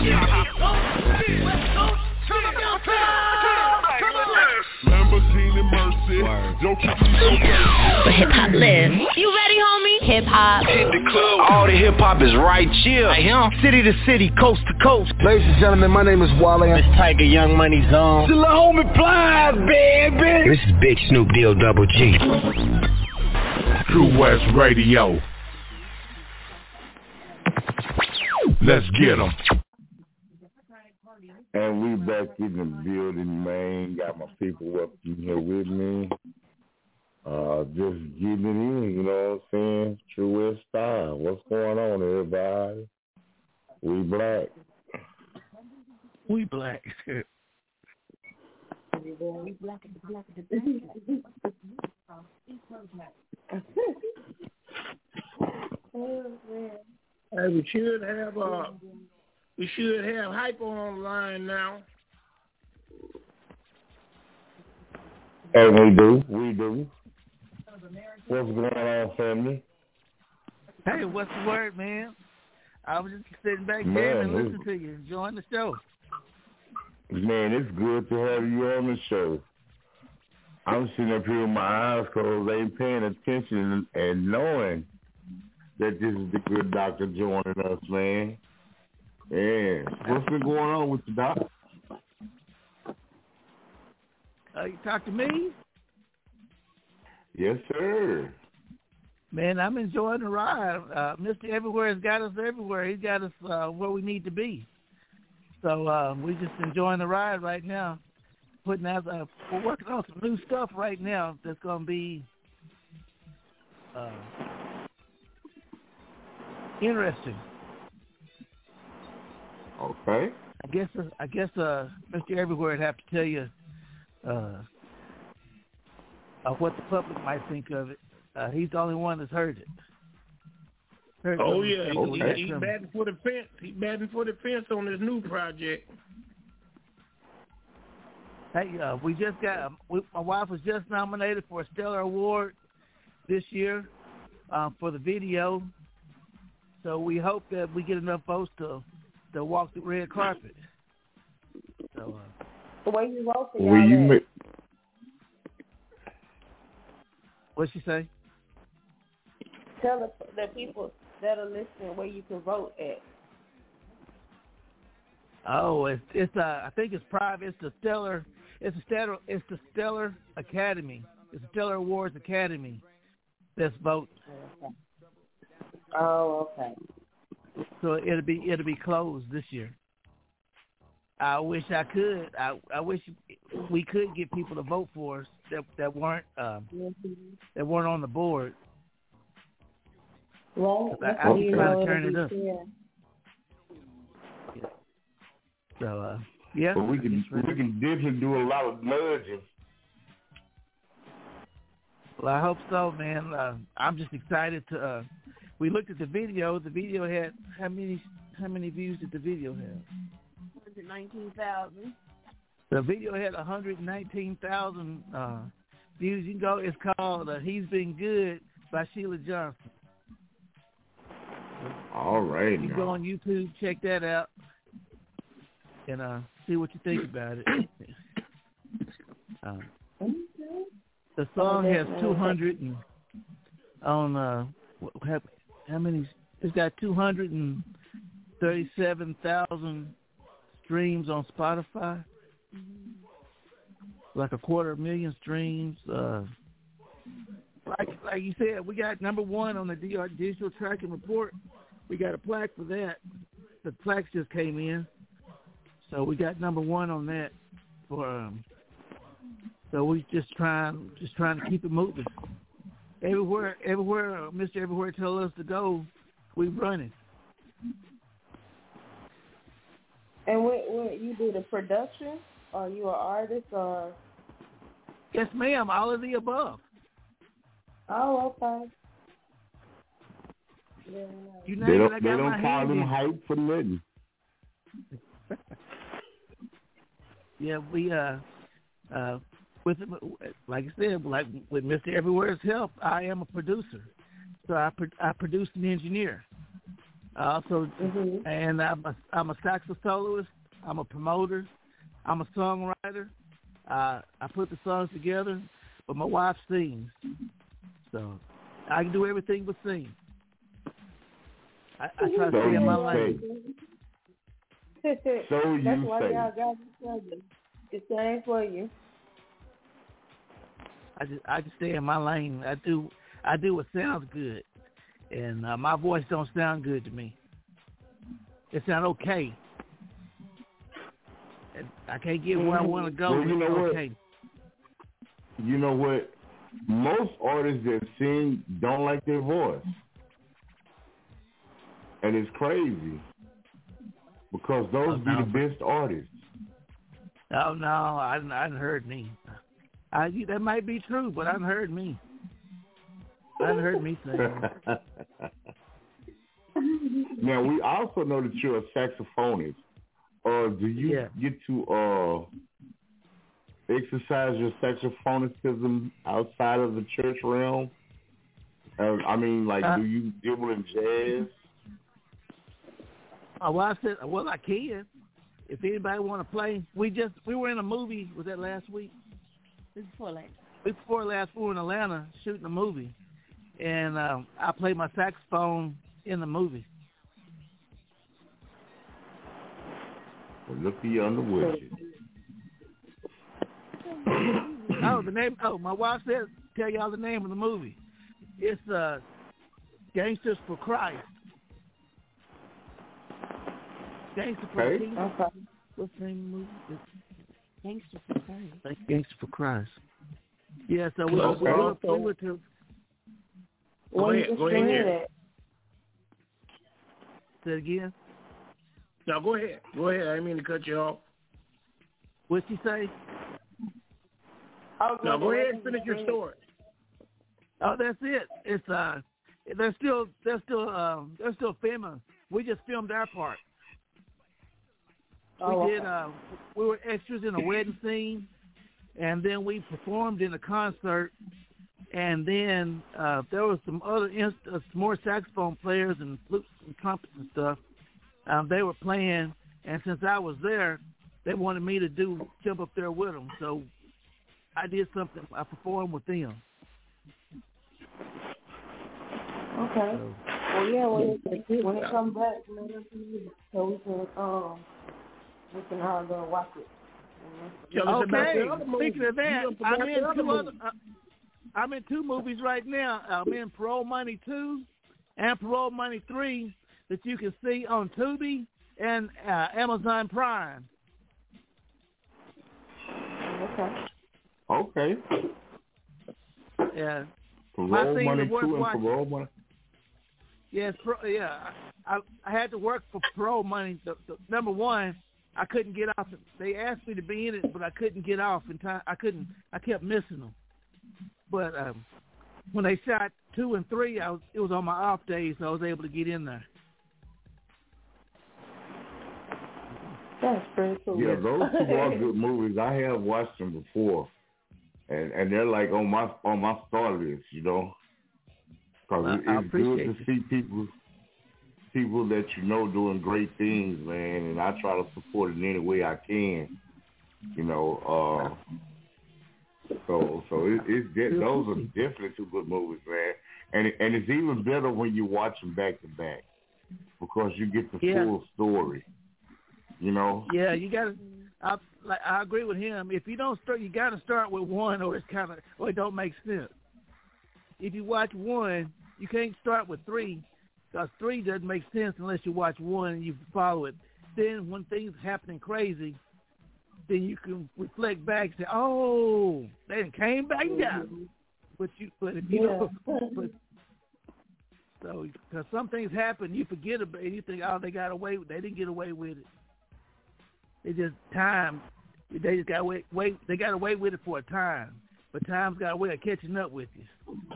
Speaker 6: Lamborghini Mercy.
Speaker 11: But hip-hop lives. You ready, homie? Hip-hop.
Speaker 12: All the hip-hop is right here. Right here. City to city, coast to coast.
Speaker 13: Ladies and gentlemen, my name is Wale.
Speaker 12: It's Tiger Young Money Zone.
Speaker 13: Still a homie Plies, baby.
Speaker 12: This is Big Snoop Deal Double G.
Speaker 2: True West Radio. Let's get 'em.
Speaker 14: And we back in the building, man. Got my people up in here with me. Uh, just getting it in, you know what I'm saying? True West style. What's going on, everybody? We black.
Speaker 16: We black.
Speaker 15: We black and black and
Speaker 16: Hey, we should have uh, we should have Hypo on the line now.
Speaker 14: And we do, we do. What's going on, family?
Speaker 10: Hey, what's the word, man? I was just sitting back
Speaker 14: Man,
Speaker 10: there and
Speaker 14: we-
Speaker 10: listening to you, enjoying the show.
Speaker 14: Man, it's good to have you on the show. I'm sitting up here with my eyes closed, ain't paying attention and knowing that this is the good doctor joining us, man. Yeah. What's been going on with the doctor?
Speaker 10: Uh, you talk to me?
Speaker 14: Yes, sir.
Speaker 10: Man, I'm enjoying the ride. Uh, Mister Everywhere has got us everywhere. He's got us uh, where we need to be.
Speaker 4: So uh, we're just enjoying the ride right now. Putting out, uh, we're working on some new stuff right now that's going to be uh, interesting.
Speaker 14: Okay.
Speaker 4: I guess uh, I guess uh, Mister Everywhere would have to tell you uh, uh, what the public might think of it. Uh, he's the only one that's heard it. Heard
Speaker 16: Oh
Speaker 4: it.
Speaker 16: yeah, he,
Speaker 4: Okay.
Speaker 16: he, he batting for the fence. He batting for the fence on this new project.
Speaker 4: Hey, uh, we just got, we, my wife was just nominated for a Stellar Award this year uh, for the video. So we hope that we get enough votes to to walk the red carpet. So, uh,
Speaker 15: the way you vote for
Speaker 14: Will
Speaker 15: y'all
Speaker 14: you
Speaker 15: at?
Speaker 14: make,
Speaker 4: what'd she say?
Speaker 15: Tell the, the people that are listening where you can vote at.
Speaker 4: Oh, it's it's uh, I think it's private. It's the Stellar. It's a Stellar. It's the Stellar Academy. It's the Stellar Awards Academy. That's vote.
Speaker 15: Okay. Oh, okay.
Speaker 4: So it'll be it'll be closed this year. I wish I could. I I wish we could get people to vote for us that that weren't um,
Speaker 15: mm-hmm.
Speaker 4: that weren't on the board.
Speaker 15: Well,
Speaker 4: I, I keep trying to turn it up.
Speaker 15: Fair.
Speaker 4: So, uh, yeah.
Speaker 14: But we can we can definitely do a lot of nudging.
Speaker 4: Well, I hope so, man. Uh, I'm just excited to. Uh, we looked at the video. The video had how many how many views did the video have?
Speaker 15: one hundred nineteen thousand.
Speaker 4: The video had one hundred nineteen thousand uh, views. You can go. It's called uh, "He's Been Good" by Sheila Johnson.
Speaker 14: All right.
Speaker 4: You
Speaker 14: now.
Speaker 4: go on YouTube, check that out. And uh, see what you think about it. um, the song has two hundred and on uh, how, how many? It's got two hundred and thirty-seven thousand streams on Spotify. Like a quarter million streams. Uh, like like you said, we got number one on the D R Digital Tracking Report. We got a plaque for that. The plaques just came in. So we got number one on that for. Um, so we just trying, just trying to keep it moving. Everywhere, everywhere, uh, Mister Everywhere tell us to go, we running.
Speaker 15: And what, what you do the production? Are you an artist or?
Speaker 4: Yes, ma'am. All of the above.
Speaker 15: Oh, okay. Yeah,
Speaker 4: you
Speaker 14: they don't,
Speaker 4: I got
Speaker 14: they don't
Speaker 4: my
Speaker 14: call
Speaker 4: hand
Speaker 14: them
Speaker 4: in.
Speaker 14: hype for nothing.
Speaker 4: Yeah, we uh, uh, with like I said, like with Mister Everywhere's help, I am a producer. So I pro- I produce and engineer. I also
Speaker 15: mm-hmm.
Speaker 4: and I'm a I'm a saxophone soloist. I'm a promoter. I'm a songwriter. Uh, I put the songs together, but my wife sings, so I can do everything but sing. I, I try to
Speaker 14: so
Speaker 4: stay in my
Speaker 14: lane. So you
Speaker 15: That's why
Speaker 14: say.
Speaker 15: y'all got each other. It's the same for you.
Speaker 4: I just I just stay in my lane. I do I do what sounds good, and uh, my voice don't sound good to me. It sounds okay. And I can't get where I want to go.
Speaker 14: Well, you know
Speaker 4: okay.
Speaker 14: what? You know what? Most artists that sing don't like their voice, and it's crazy because those
Speaker 4: oh,
Speaker 14: be
Speaker 4: no.
Speaker 14: the best artists.
Speaker 4: Oh no, I I hadn't heard me. I that might be true, but I hadn't heard me. I hadn't heard me sing.
Speaker 14: Now we also know that you're a saxophonist. Uh, do you
Speaker 4: yeah.
Speaker 14: get to uh exercise your saxophonism outside of the church realm? Uh, I mean, like,
Speaker 4: uh,
Speaker 14: do you dabble in jazz?
Speaker 4: Oh, well, I said, well, I can. If anybody want to play, we just we were in a movie. Was that last week?
Speaker 15: Before last.
Speaker 4: Before last, we were in Atlanta shooting a movie, and um, I played my saxophone in the movie.
Speaker 14: Well, look at you on the widget.
Speaker 4: Oh, the name. Oh, my wife said tell y'all the name of the movie. It's uh, Gangsters for Christ. Gangster for
Speaker 14: Okay.
Speaker 4: the Kingdom.
Speaker 15: Okay.
Speaker 4: What's the name of the movie? It's
Speaker 15: Gangster for Christ.
Speaker 4: Gangster for Christ. Yeah, so we,
Speaker 16: Okay.
Speaker 4: we, were, we were to.
Speaker 16: Go
Speaker 15: When
Speaker 16: ahead,
Speaker 15: you
Speaker 16: go ahead,
Speaker 15: stream
Speaker 16: Jerry.
Speaker 15: it,
Speaker 4: Say it again.
Speaker 16: No, go ahead. Go ahead. I didn't mean to cut you off.
Speaker 4: What'd she say?
Speaker 15: I was
Speaker 16: No, go
Speaker 15: wondering
Speaker 16: ahead
Speaker 15: when
Speaker 16: and finish
Speaker 15: you
Speaker 16: your
Speaker 15: stream
Speaker 16: story.
Speaker 4: Oh, that's it. It's uh, they're still they're still um they're still filming. We just filmed our part.
Speaker 15: Oh,
Speaker 4: we did
Speaker 15: okay.
Speaker 4: uh we were extras in a wedding scene, and then we performed in a concert, and then uh there was some other inst- uh, some more saxophone players and flutes and trumpets and stuff. Um, they were playing, and since I was there, they wanted me to do jump up there with them. So I did something. I performed with them.
Speaker 15: Okay.
Speaker 4: So,
Speaker 15: Well, yeah, when it, when it comes back, let us know so we can um we can all go watch it.
Speaker 16: Tell us about
Speaker 4: okay.
Speaker 16: the other movie.
Speaker 4: Speaking of that,
Speaker 16: You forgot
Speaker 4: I'm
Speaker 16: the
Speaker 4: in
Speaker 16: other
Speaker 4: two
Speaker 16: movie.
Speaker 4: other. Uh, I'm in two movies right now. I'm in Parole Money two and Parole Money three that you can see on Tubi and uh, Amazon Prime.
Speaker 15: Okay.
Speaker 14: Okay.
Speaker 4: Yeah.
Speaker 14: Parole
Speaker 4: My scene
Speaker 14: Money
Speaker 4: was worth
Speaker 14: two and
Speaker 4: watching.
Speaker 14: Parole Money.
Speaker 4: Yes, pro, yeah. I I had to work for Parole Money. The, the, number one, I couldn't get off. They asked me to be in it, but I couldn't get off in time. I couldn't. I kept missing them. But um, when they shot two and three, I was it was on my off days, so I was able to get in there.
Speaker 15: That's pretty cool.
Speaker 14: Yeah, those two are good movies. I have watched them before, and and they're like on my on my star list, you know. Because
Speaker 4: Well,
Speaker 14: it,
Speaker 4: I
Speaker 14: it's good
Speaker 4: appreciate
Speaker 14: to see people people that you know doing great things, man. And I try to support it in any way I can, you know. Uh, so so it, it's de- those are definitely two good movies, man. And it, and it's even better when you watch them back to back because you get the
Speaker 4: Yeah.
Speaker 14: full story. You know.
Speaker 4: Yeah, you got to. I like I agree with him. If you don't start, you got to start with one, or it's kind of or it don't make sense. If you watch one, you can't start with three, because three doesn't make sense unless you watch one and you follow it. Then when things are happening crazy, then you can reflect back and say, "Oh, they done came back and got me." But you, but if you
Speaker 15: Yeah.
Speaker 4: don't, but so because some things happen, you forget about it. You think, "Oh, they got away. They didn't get away with it. They just time. They just got away. Wait, they got away with it for a time, but time's got a way of catching up with you."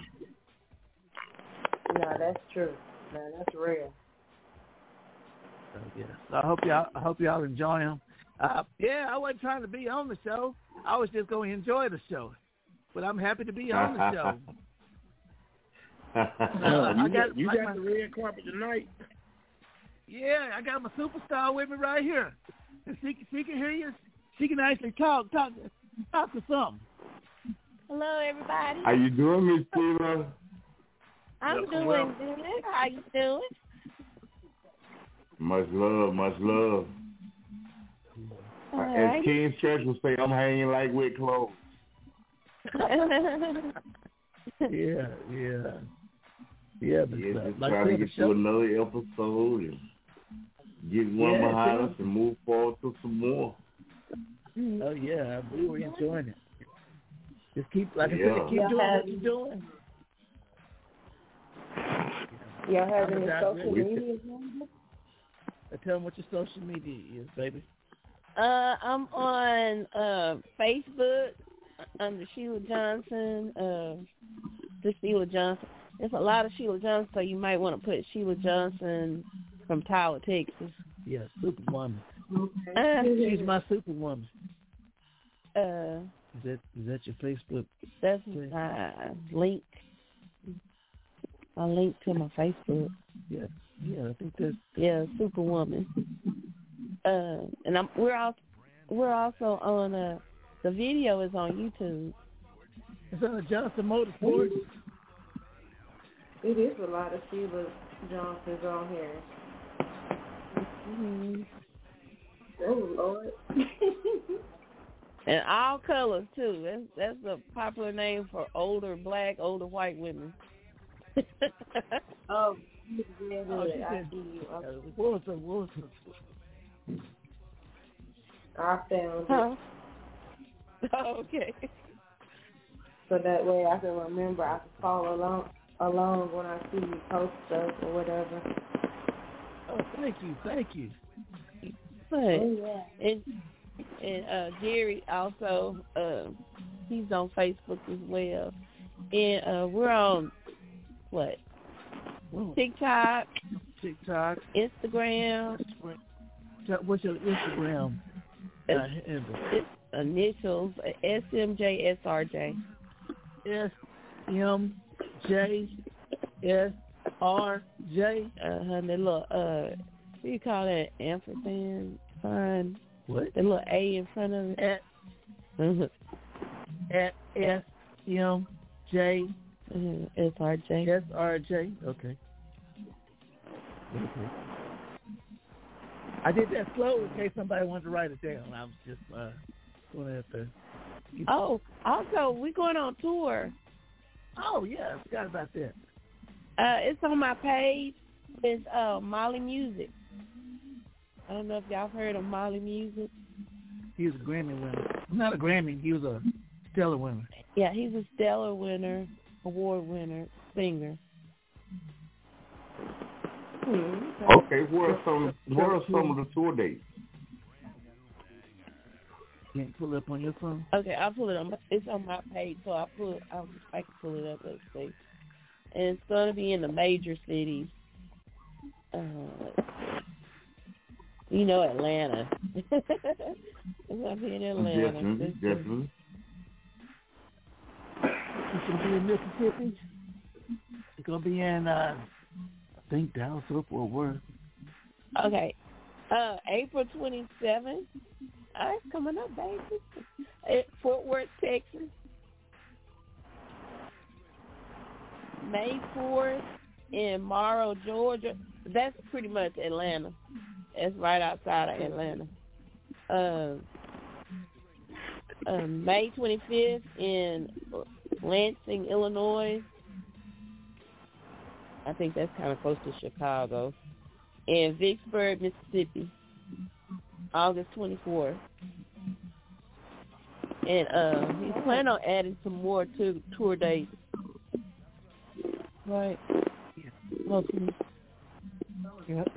Speaker 15: No, that's true. No, that's real.
Speaker 4: So, yeah. So I hope y'all. I hope y'all enjoy them. Uh, yeah, I wasn't trying to be on the show. I was just going to enjoy the show, but I'm happy to be on the show.
Speaker 16: Uh,
Speaker 4: I
Speaker 16: you
Speaker 4: got-
Speaker 16: got, you
Speaker 4: like
Speaker 16: got
Speaker 4: my-
Speaker 16: the red carpet tonight.
Speaker 4: Yeah, I got my superstar with me right here. And she she can hear you. She can actually talk talk talk to something.
Speaker 1: Hello, everybody.
Speaker 14: How you doing, Miss Sheila?
Speaker 1: I'm
Speaker 14: Welcome,
Speaker 1: doing
Speaker 14: welcome.
Speaker 1: good. How you doing?
Speaker 14: Much love, much love.
Speaker 1: All
Speaker 14: As
Speaker 1: right.
Speaker 14: King Church would say, I'm hanging like wet clothes.
Speaker 4: Yeah, yeah. Yeah, but
Speaker 14: Yeah,
Speaker 4: uh,
Speaker 14: just
Speaker 4: like I
Speaker 14: trying to
Speaker 4: said,
Speaker 14: get
Speaker 4: the show-
Speaker 14: to another episode and get one
Speaker 4: Yeah,
Speaker 14: behind
Speaker 4: too.
Speaker 14: us and move forward to some more.
Speaker 4: Oh yeah, we were enjoying it. Just keep, like I
Speaker 14: Yeah.
Speaker 4: said, keep
Speaker 15: Yeah.
Speaker 4: doing what you're doing.
Speaker 15: Y'all have
Speaker 4: I'm
Speaker 15: any
Speaker 4: a
Speaker 15: social
Speaker 4: digress.
Speaker 15: media?
Speaker 4: Uh, Tell them what your social media is, baby.
Speaker 1: Uh, I'm on uh, Facebook under Sheila Johnson. Uh, the Sheila Johnson. There's a lot of Sheila Johnson, so you might want to put Sheila Johnson from Tyler, Texas.
Speaker 4: Yeah, Superwoman.
Speaker 1: Uh,
Speaker 4: She's my Superwoman.
Speaker 1: Uh,
Speaker 4: Is that is that your Facebook?
Speaker 1: that's my link. My link to my Facebook.
Speaker 4: Yeah, yeah. I think that's
Speaker 1: Yeah, Superwoman. Uh, and I'm we're also we're also on uh the video is on YouTube.
Speaker 4: it's on the Johnson Motorsports.
Speaker 15: It is a lot of Sheila Johnsons on here.
Speaker 1: Mm-hmm.
Speaker 15: Oh, Lord.
Speaker 1: And all colors too. That's that's a popular name for older black, older white women.
Speaker 15: Oh, yeah,
Speaker 4: Oh, she
Speaker 15: I
Speaker 4: said,
Speaker 15: see you.
Speaker 4: uh, what was the what was the,
Speaker 15: I found
Speaker 1: huh?
Speaker 15: it.
Speaker 1: Oh, okay.
Speaker 15: So that way I can remember, I can follow along, along when I see you post stuff or whatever.
Speaker 4: Oh, thank you, thank you.
Speaker 1: But,
Speaker 15: oh, yeah.
Speaker 1: and, and uh, Jerry also, uh, he's on Facebook as well. And uh, we're on, what, TikTok,
Speaker 4: TikTok,
Speaker 1: Instagram.
Speaker 4: What's your Instagram? Uh,
Speaker 1: it's initials, S M J S R J.
Speaker 4: S M J S R J.
Speaker 1: Uh-huh, the little, uh, what do you call that, ampersand sign?
Speaker 4: What?
Speaker 1: The little A in front of it.
Speaker 4: At, at S M J
Speaker 1: S R J.
Speaker 4: S R J. Okay. Okay. I did that slow in case somebody wanted to write it down. I was just uh, going to have to.
Speaker 1: Oh, also, we're going on tour.
Speaker 4: Oh, yeah. I forgot about that.
Speaker 1: Uh, it's on my page. It's uh, Molly Music. I don't know if y'all heard of Molly Music.
Speaker 4: He was a Grammy winner. Not a Grammy. He was a Stellar winner.
Speaker 1: Yeah, he's a Stellar winner, award winner, singer.
Speaker 15: Hmm.
Speaker 14: Okay, where are some where are some of the tour dates?
Speaker 4: Can't pull it up on your phone.
Speaker 1: Okay, I'll pull it on. My, it's on my page, so I'll pull. I'll, I can pull it up. Let's see. And it's going to be in the major cities. Uh, you know, Atlanta. It's going to be in Atlanta.
Speaker 14: Definitely, definitely.
Speaker 4: It's going to be in Mississippi. It's going to be in. Uh, I think Dallas or Fort Worth.
Speaker 1: Okay. Uh, April twenty-seventh. Oh, it's coming up, baby. At Fort Worth, Texas. May fourth in Morrow, Georgia. That's pretty much Atlanta. It's right outside of Atlanta. Uh, uh, May twenty-fifth in Lansing, Illinois. I think that's kind of close to Chicago. And Vicksburg, Mississippi, August twenty-fourth. And uh, he's planning on adding some more to tour dates. Right. Hopefully. Yep.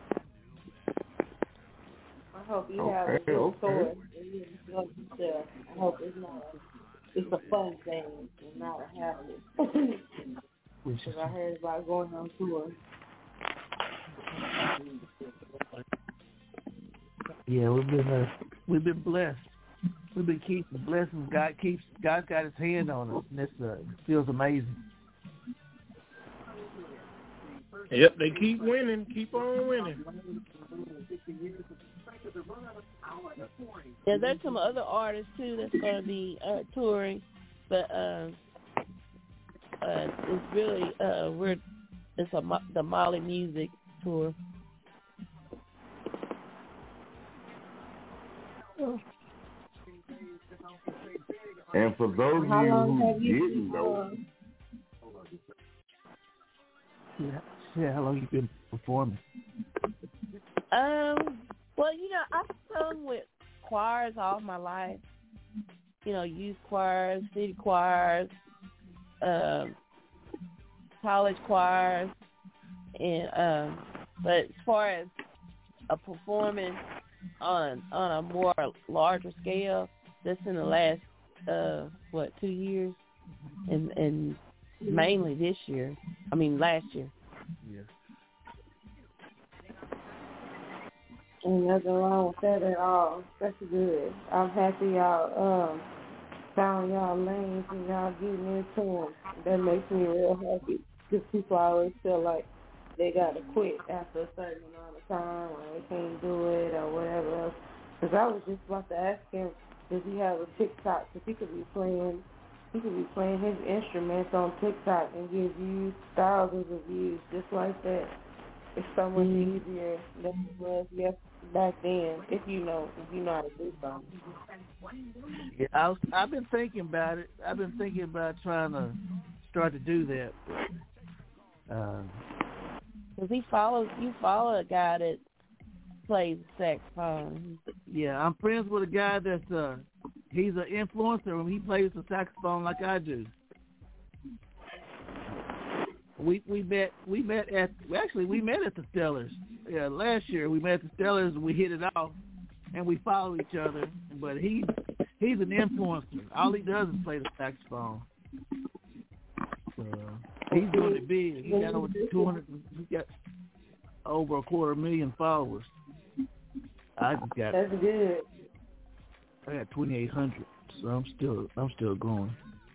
Speaker 15: I hope you
Speaker 14: Okay,
Speaker 15: have a good
Speaker 14: okay.
Speaker 15: story. I hope it's not. It's a fun thing and not a habit. Because I heard about going on tour.
Speaker 4: Yeah, we've been uh, we've been blessed. We've been keeping blessings. God keeps God's got His hand on us, and this uh, feels amazing.
Speaker 16: Yep, they keep winning. Keep on winning.
Speaker 1: Yeah, there's some other artists too that's going to be uh, touring, but uh, uh, it's really uh, we're it's a the Molly Music tour.
Speaker 14: And for those
Speaker 15: How
Speaker 14: of you
Speaker 15: long
Speaker 14: who
Speaker 15: have you
Speaker 14: didn't
Speaker 15: been
Speaker 14: know,
Speaker 4: Yeah, yeah. How long you been performing?
Speaker 1: Um, well, you know, I've sung with choirs all my life. You know, youth choirs, city choirs, um, college choirs, and um, but as far as a performance on on a more larger scale, just in the last uh, what two years, and and mainly this year. I mean, last year.
Speaker 4: Yeah.
Speaker 15: Ain't nothing wrong with that at all. That's good. I'm happy y'all um found y'all lanes and y'all getting into them. That makes me real happy. Because people always feel like they got to quit after a certain amount of time or they can't do it or whatever else. Because I was just about to ask him, does he have a TikTok? Because he could be playing, he could be playing his instruments on TikTok and get views, thousands of views, just like that. It's so much mm-hmm. easier than it was yes back then. If you know, if you know how to do something.
Speaker 4: Yeah, I was, I've been thinking about it. I've been thinking about trying to start to do that. Because
Speaker 1: um, he follows, you follow a guy that plays the saxophone.
Speaker 4: Yeah, I'm friends with a guy that's uh, he's an influencer and he plays the saxophone like I do. We we met we met at actually we met at the Stellars. Yeah, last year we met at the Stellars and we hit it off and we follow each other. But he he's an influencer. All he does is play the saxophone. So, he's doing it big. He got over two hundred. He got over a quarter million followers. I just got.
Speaker 15: That's good.
Speaker 14: Oh,
Speaker 4: I got twenty eight hundred. So I'm still I'm still growing.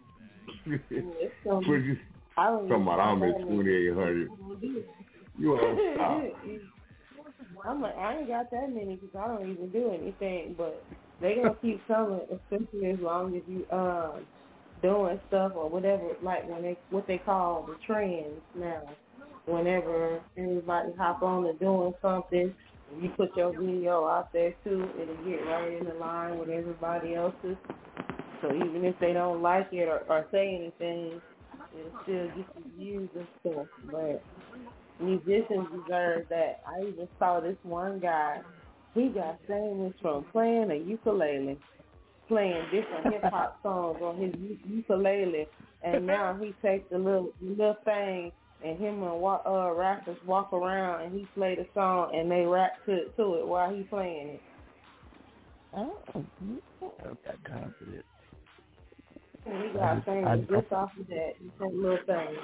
Speaker 15: I don't
Speaker 14: Talking about I'm at twenty-eight hundred. You all stop.
Speaker 15: I'm like, I ain't got that many because I don't even do anything, but they gonna keep coming, especially as long as you um doing stuff or whatever, like when they what they call the trends now. Whenever anybody hop on to doing something, you put your video out there too, it'll get right in the line with everybody else's. So even if they don't like it or, or say anything, it'll still get you views and stuff. But musicians deserve that. I even saw this one guy, he got famous from playing a ukulele, playing different hip hop songs on his ukulele, and now he takes the little little thing and him and uh, rappers walk around and he play the song and they rap to, to it while he playing it.
Speaker 4: Oh, I'm that confident.
Speaker 15: And he got famous just off of that, that little thing.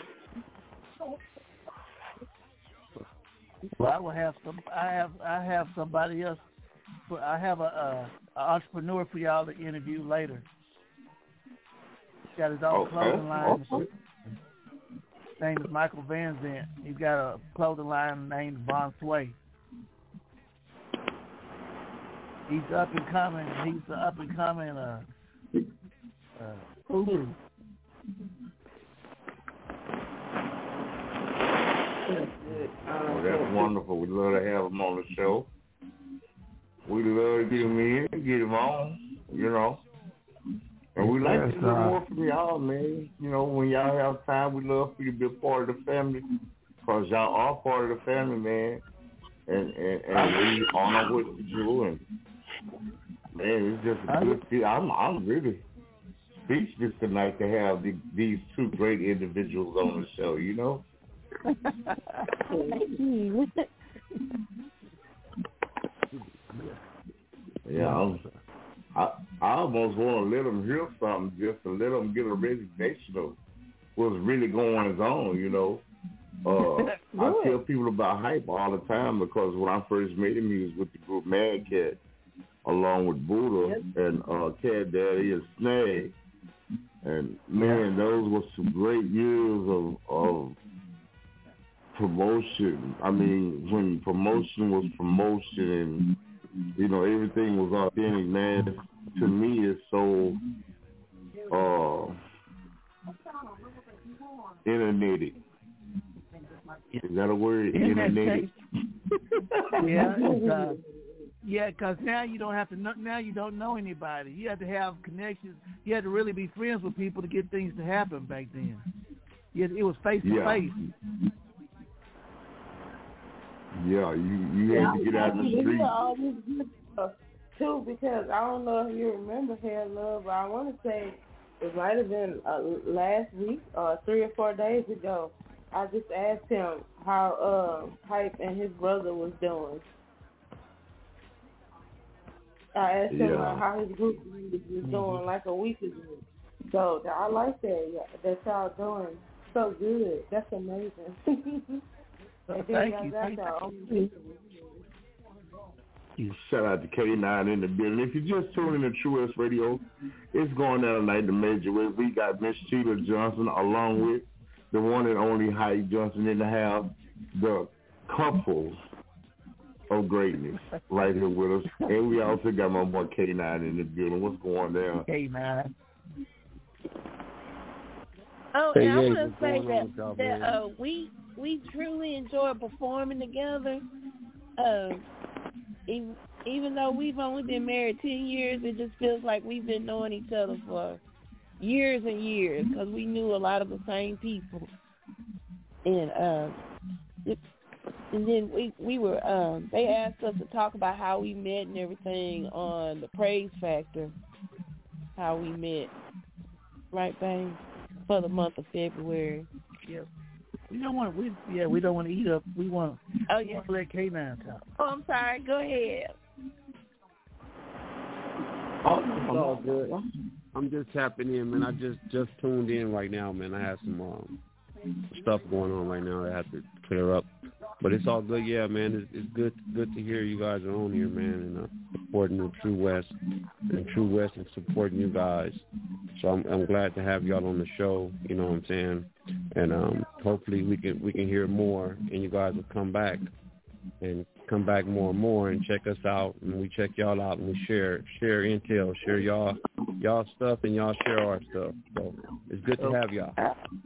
Speaker 4: Well, I will have some. I have. I have somebody else. But I have a, a, a entrepreneur for y'all to interview later. He's got his own
Speaker 14: okay.
Speaker 4: clothing line.
Speaker 14: Okay.
Speaker 4: His name is Michael Van Zant. He's got a clothing line named Bon Sway. He's up and coming. He's the up and coming uh, uh, Uber.
Speaker 14: Oh, that's wonderful. We'd love to have him on the show. We'd love to get him in, get him on, you know. And we like to hear more from y'all, man. You know, when y'all have time, we love for you to be a part of the family because y'all are part of the family, man. And and, and we honor what you do. And, man, it's just a good feel. I'm, I'm really speechless tonight to have the, these two great individuals on the show, you know. Yeah, I'm, I I almost want to let them hear something just to let them get a resignation of what's really going on, you know. Uh, I tell people about Hype all the time because when I first met him, he was with the group Mad Cat, along with Buddha and uh, Cat Daddy and Snag. And, man, those were some great years of, of promotion. I mean, when promotion was promotion and, you know, everything was authentic, man, to me it's so uh, internetic. Is that a word? Internetic?
Speaker 4: Yeah, uh, yeah, because now you don't have to know, now you don't know anybody. You have to have connections. You had to really be friends with people to get things to happen back then. Yeah, it was face to face.
Speaker 14: Yeah, you you had to get out in the street.
Speaker 15: All this good stuff too, because I don't know if you remember Hair Love, but I want to say it might have been uh, last week or three or four days ago. I just asked him how uh, Hype and his brother was doing. I asked him
Speaker 14: yeah.
Speaker 15: how his group was doing like a week ago. So I like that. Yeah, that y'all doing so good. That's amazing. And
Speaker 4: Thank you. Thank
Speaker 14: you. Shout out to K nine in the building. If you just tuned in to True S Radio, it's going down tonight the major way. We got Miss Sheila Johnson along with the one and only Hype Johnson in the house, the couple of greatness right here with us. And we also got my boy K nine in the building. What's going down?
Speaker 4: K nine.
Speaker 1: Oh,
Speaker 14: hey,
Speaker 1: and I
Speaker 14: hey,
Speaker 1: want to say that,
Speaker 14: y'all,
Speaker 1: that uh, we we truly enjoy performing together. Uh, even, even though we've only been married ten years, it just feels like we've been knowing each other for years and years because we knew a lot of the same people. And uh, it, And then we we were um they asked us to talk about how we met and everything on the Praise Factor, how we met, right, babe, for the month of February.
Speaker 4: Yep. We don't want we yeah we don't want to eat up. We want
Speaker 1: oh
Speaker 4: we
Speaker 1: yeah
Speaker 4: want to let K nine talk.
Speaker 1: Oh, I'm sorry. Go ahead.
Speaker 8: Oh, it's all good. I'm just tapping in, man. I just just tuned in right now, man. I have some um, stuff going on right now that I have to clear up. But it's all good, yeah, man. It's, it's good good to hear you guys are on here, man, and uh, supporting the True West and True West and supporting you guys. So I'm I'm glad to have y'all on the show. You know what I'm saying? And um, hopefully we can we can hear more, and you guys will come back and come back more and more and check us out, and we check y'all out, and we share share intel, share y'all y'all stuff, and y'all share our stuff. So it's good to have y'all.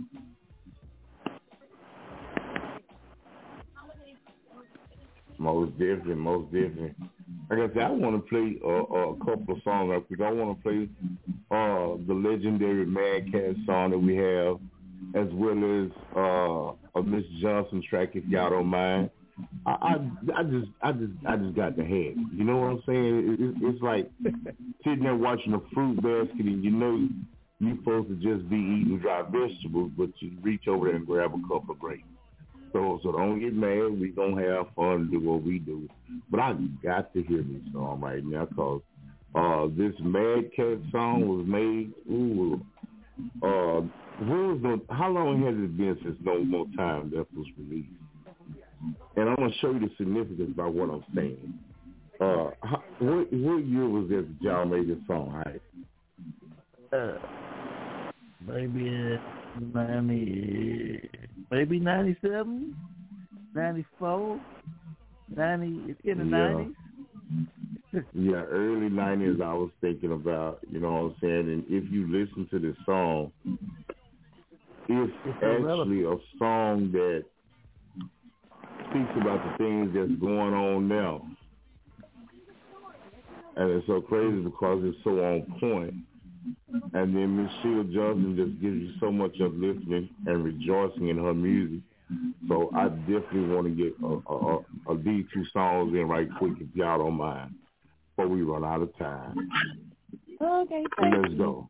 Speaker 14: Most definitely, most definitely. Like I said, I want to play uh, a couple of songs up because I want to play uh, the legendary Mad Cat song that we have, as well as uh, a Miss Johnson track, if y'all don't mind. I, I, I just, I just, I just got the head. You know what I'm saying? It, it's like sitting there watching a fruit basket, and you know you're supposed to just be eating dry vegetables, but you reach over there and grab a cup of grapes. So, so don't get mad. We gonna have fun and do what we do. But I got to hear this song right now because uh, this Mad Cat song was made. Ooh, uh, where was the, how long has it been since No More Time that was released? And I'm gonna show you the significance by what I'm saying. Uh, how, what, what year was this that y'all made this song? Right?
Speaker 4: Uh, maybe ninety, maybe ninety-seven, ninety-four, ninety in the nineties.
Speaker 14: Yeah. yeah, early nineties. I was thinking about. You know what I'm saying? And if you listen to this song, it's, it's actually a song that speaks about the things that's going on now. And it's so crazy because it's so on point. And then Miss Sheila Johnson just gives you so much uplifting and rejoicing in her music. So I definitely want to get a, a, a, a these two songs in right quick if y'all don't mind before we run out of time.
Speaker 1: Okay,
Speaker 14: thank Let's you. go.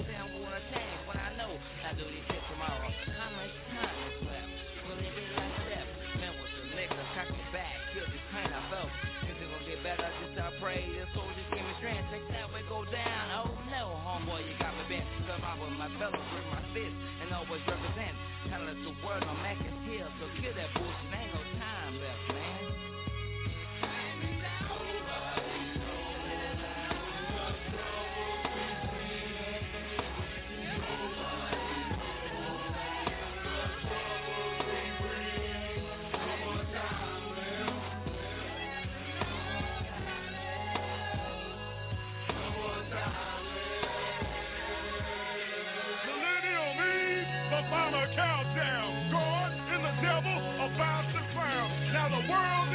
Speaker 10: I do these shit tomorrow. How much time is left? Will it be like
Speaker 7: pray. The soldiers give me strength. Check that way go down. Oh no, homeboy, you got me bent. Come out with my fellows with my fist and always represent. Telling us the word, my Mac is here. So kill that bullshit. Ain't no time left, man.
Speaker 22: Final countdown. God and the devil about to frown. Now the world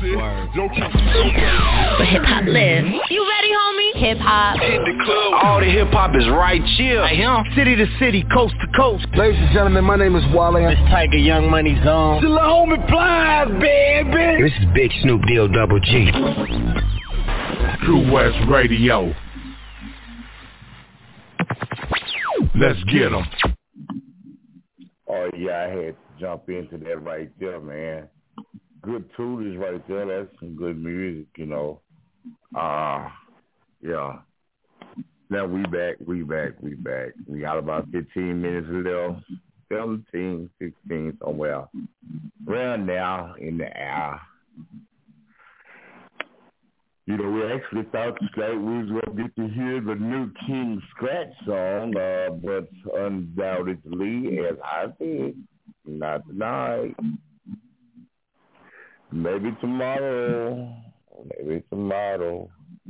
Speaker 2: pussy. Yo,
Speaker 11: But hip hop lives. You ready, homie? Hip hop.
Speaker 12: Hit the club. All the hip hop is right here. Right here. City to city, coast to coast.
Speaker 13: Ladies and gentlemen, my name is Wale.
Speaker 9: It's Tiger Young Money Zone.
Speaker 13: The homie Plies, baby.
Speaker 12: This is Big Snoop Deal Double G.
Speaker 2: True West Radio. Let's get 'em.
Speaker 14: Oh, yeah, I had to jump into that right there, man. Good tutors right there. That's some good music, you know. Uh, yeah. Now we back, we back, we back. We got about fifteen minutes left. seventeen, sixteen, somewhere. Around now in the hour. You know, we actually thought that we was going to get to hear the new King Scratch song, uh, but undoubtedly, as I said, not tonight. Maybe tomorrow. Maybe tomorrow.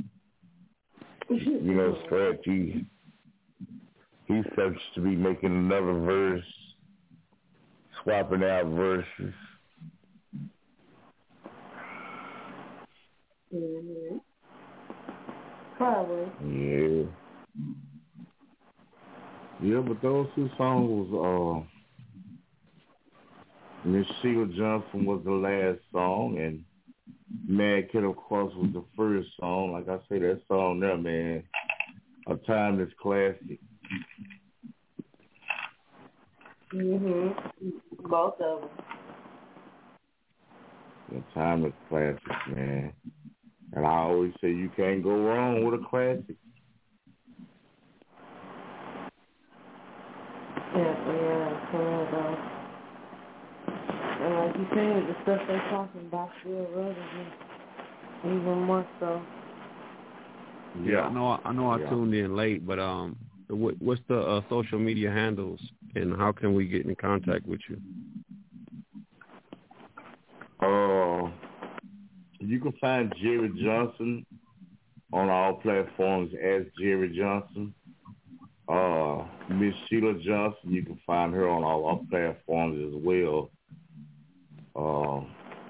Speaker 14: You know, Scratch, he, he seems to be making another verse, swapping out verses.
Speaker 15: Mm-hmm. Probably.
Speaker 8: Yeah. Yeah, but those two songs was, uh, Miss Sheila Johnson was the last song, and Mad Kid, of course, was the first song. Like I say, that song there, man, a timeless classic.
Speaker 15: Mm-hmm. Both of them.
Speaker 8: A timeless classic, man. And I always say you can't go wrong with a classic.
Speaker 15: Yeah, yeah, for real though. And like you said, the stuff they're talking about still relevant, even more so.
Speaker 8: Yeah,
Speaker 18: I know. I know. I
Speaker 8: yeah.
Speaker 18: tuned in late, but um, what, what's the uh, social media handles, and how can we get in contact with you?
Speaker 8: Uh, you can find Jerry Johnson on all platforms as Jerry Johnson. Uh, Miss Sheila Johnson, you can find her on all our platforms as well. Uh,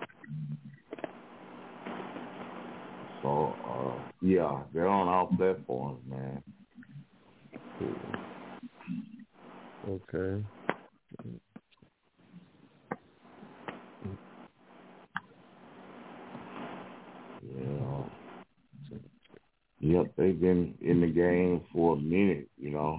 Speaker 8: so, uh, yeah, they're on all platforms, man.
Speaker 18: Okay.
Speaker 8: Yeah. Yep, they've been in the game for a minute, you know.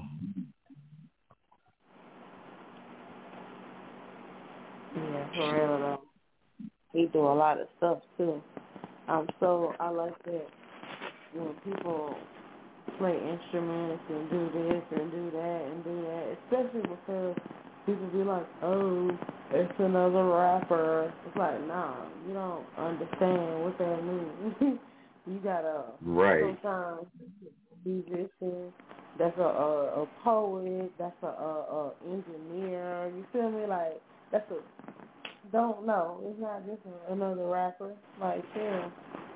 Speaker 15: Yeah, for real though. He do a lot of stuff too. Um, so I like that when people play instruments and do this and do that and do that, especially because people be like, oh, it's another rapper. It's like, nah, you don't understand what that means. You gotta,
Speaker 8: right.
Speaker 15: sometimes musician, that's a, a, a poet, that's a, a, a engineer, you feel me? Like, that's a, don't know. It's not just another rapper. Like, chill.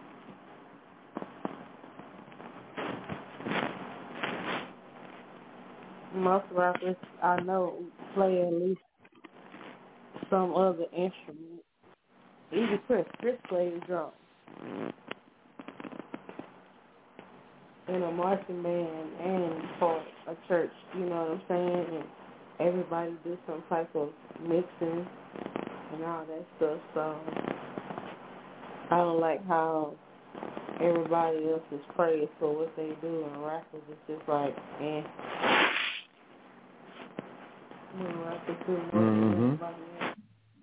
Speaker 15: Most rappers I know play at least some other instrument. Even Chris, Chris plays drums. In a marching band and for a church, you know what I'm saying? And everybody do some type of mixing and all that stuff. So I don't like how everybody else is praised for what they do, and rappers is just like, eh. You know, rappers do more than everybody else.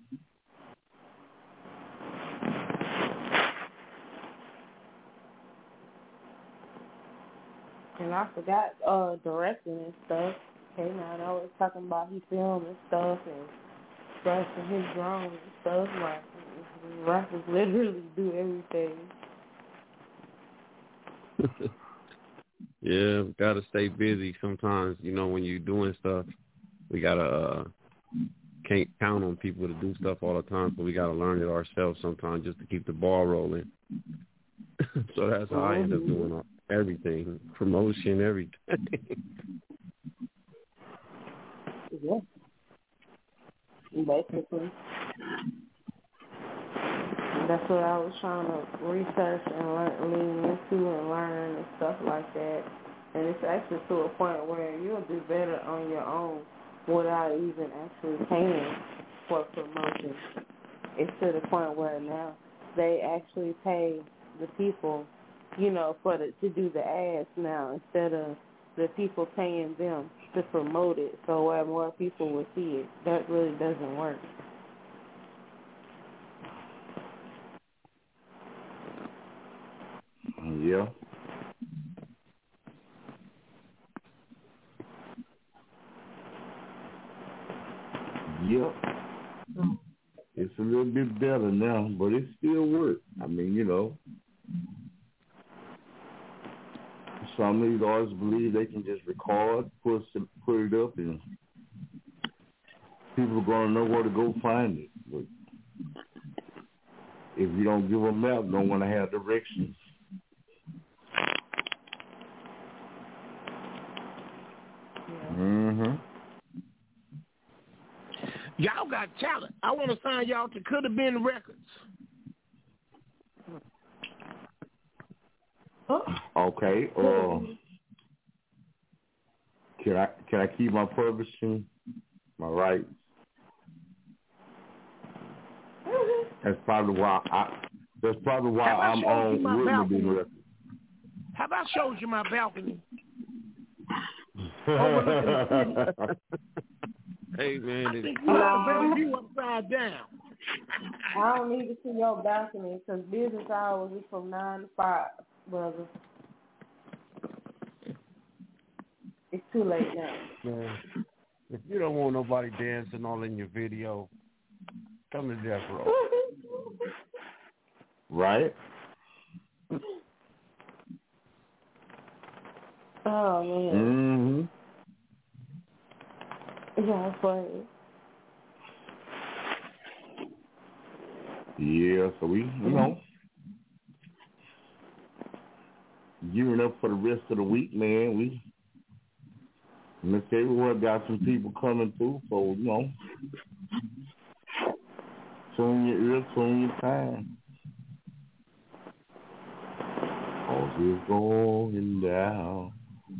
Speaker 15: And I forgot uh, directing and stuff. Okay, now I was talking about he film and stuff and scratching his drawings and stuff. Like, rappers literally do everything.
Speaker 18: Yeah, gotta stay busy sometimes. You know, when you're doing stuff, we gotta uh, can't count on people to do stuff all the time, so we gotta learn it ourselves sometimes just to keep the ball rolling. So that's how I end up doing all, everything, promotion, everything.
Speaker 15: Yeah. Basically. That's what I was trying to research and learn, lean into and learn and stuff like that. And it's actually to a point where you'll do better on your own without even actually paying for promotion. It's to the point where now they actually pay the people, you know, for the, to do the ads now instead of the people paying them to promote it so where more people will see it. That really doesn't work.
Speaker 14: Yeah. Yep. It's a little bit better now, but it still works. I mean, you know, some of these artists believe they can just record, put some, put it up, and people are going to know where to go find it. But if you don't give them map, don't want to have directions. Mm-hmm.
Speaker 16: Y'all got talent. I want to sign y'all to Could Have Been Records.
Speaker 14: Okay. Uh, can I can I keep my publishing, my rights? That's probably why I. That's probably why I'm on Whitney Records.
Speaker 16: How about shows you my balcony?
Speaker 18: Hey man,
Speaker 16: I think you have a better view upside down.
Speaker 15: I don't need to see your balcony because business hours is from nine to five, brother. It's too late now.
Speaker 18: Man, if you don't want nobody dancing all in your video, come to Death Row.
Speaker 14: Right?
Speaker 15: Oh man.
Speaker 14: Mm-hmm.
Speaker 15: Yeah, that's funny.
Speaker 14: Yeah, so we, you know, gearing up for the rest of the week, man. We, Miss Everyone got some people coming through, so, you know, tune your ear, tune your time. Cause it's going down.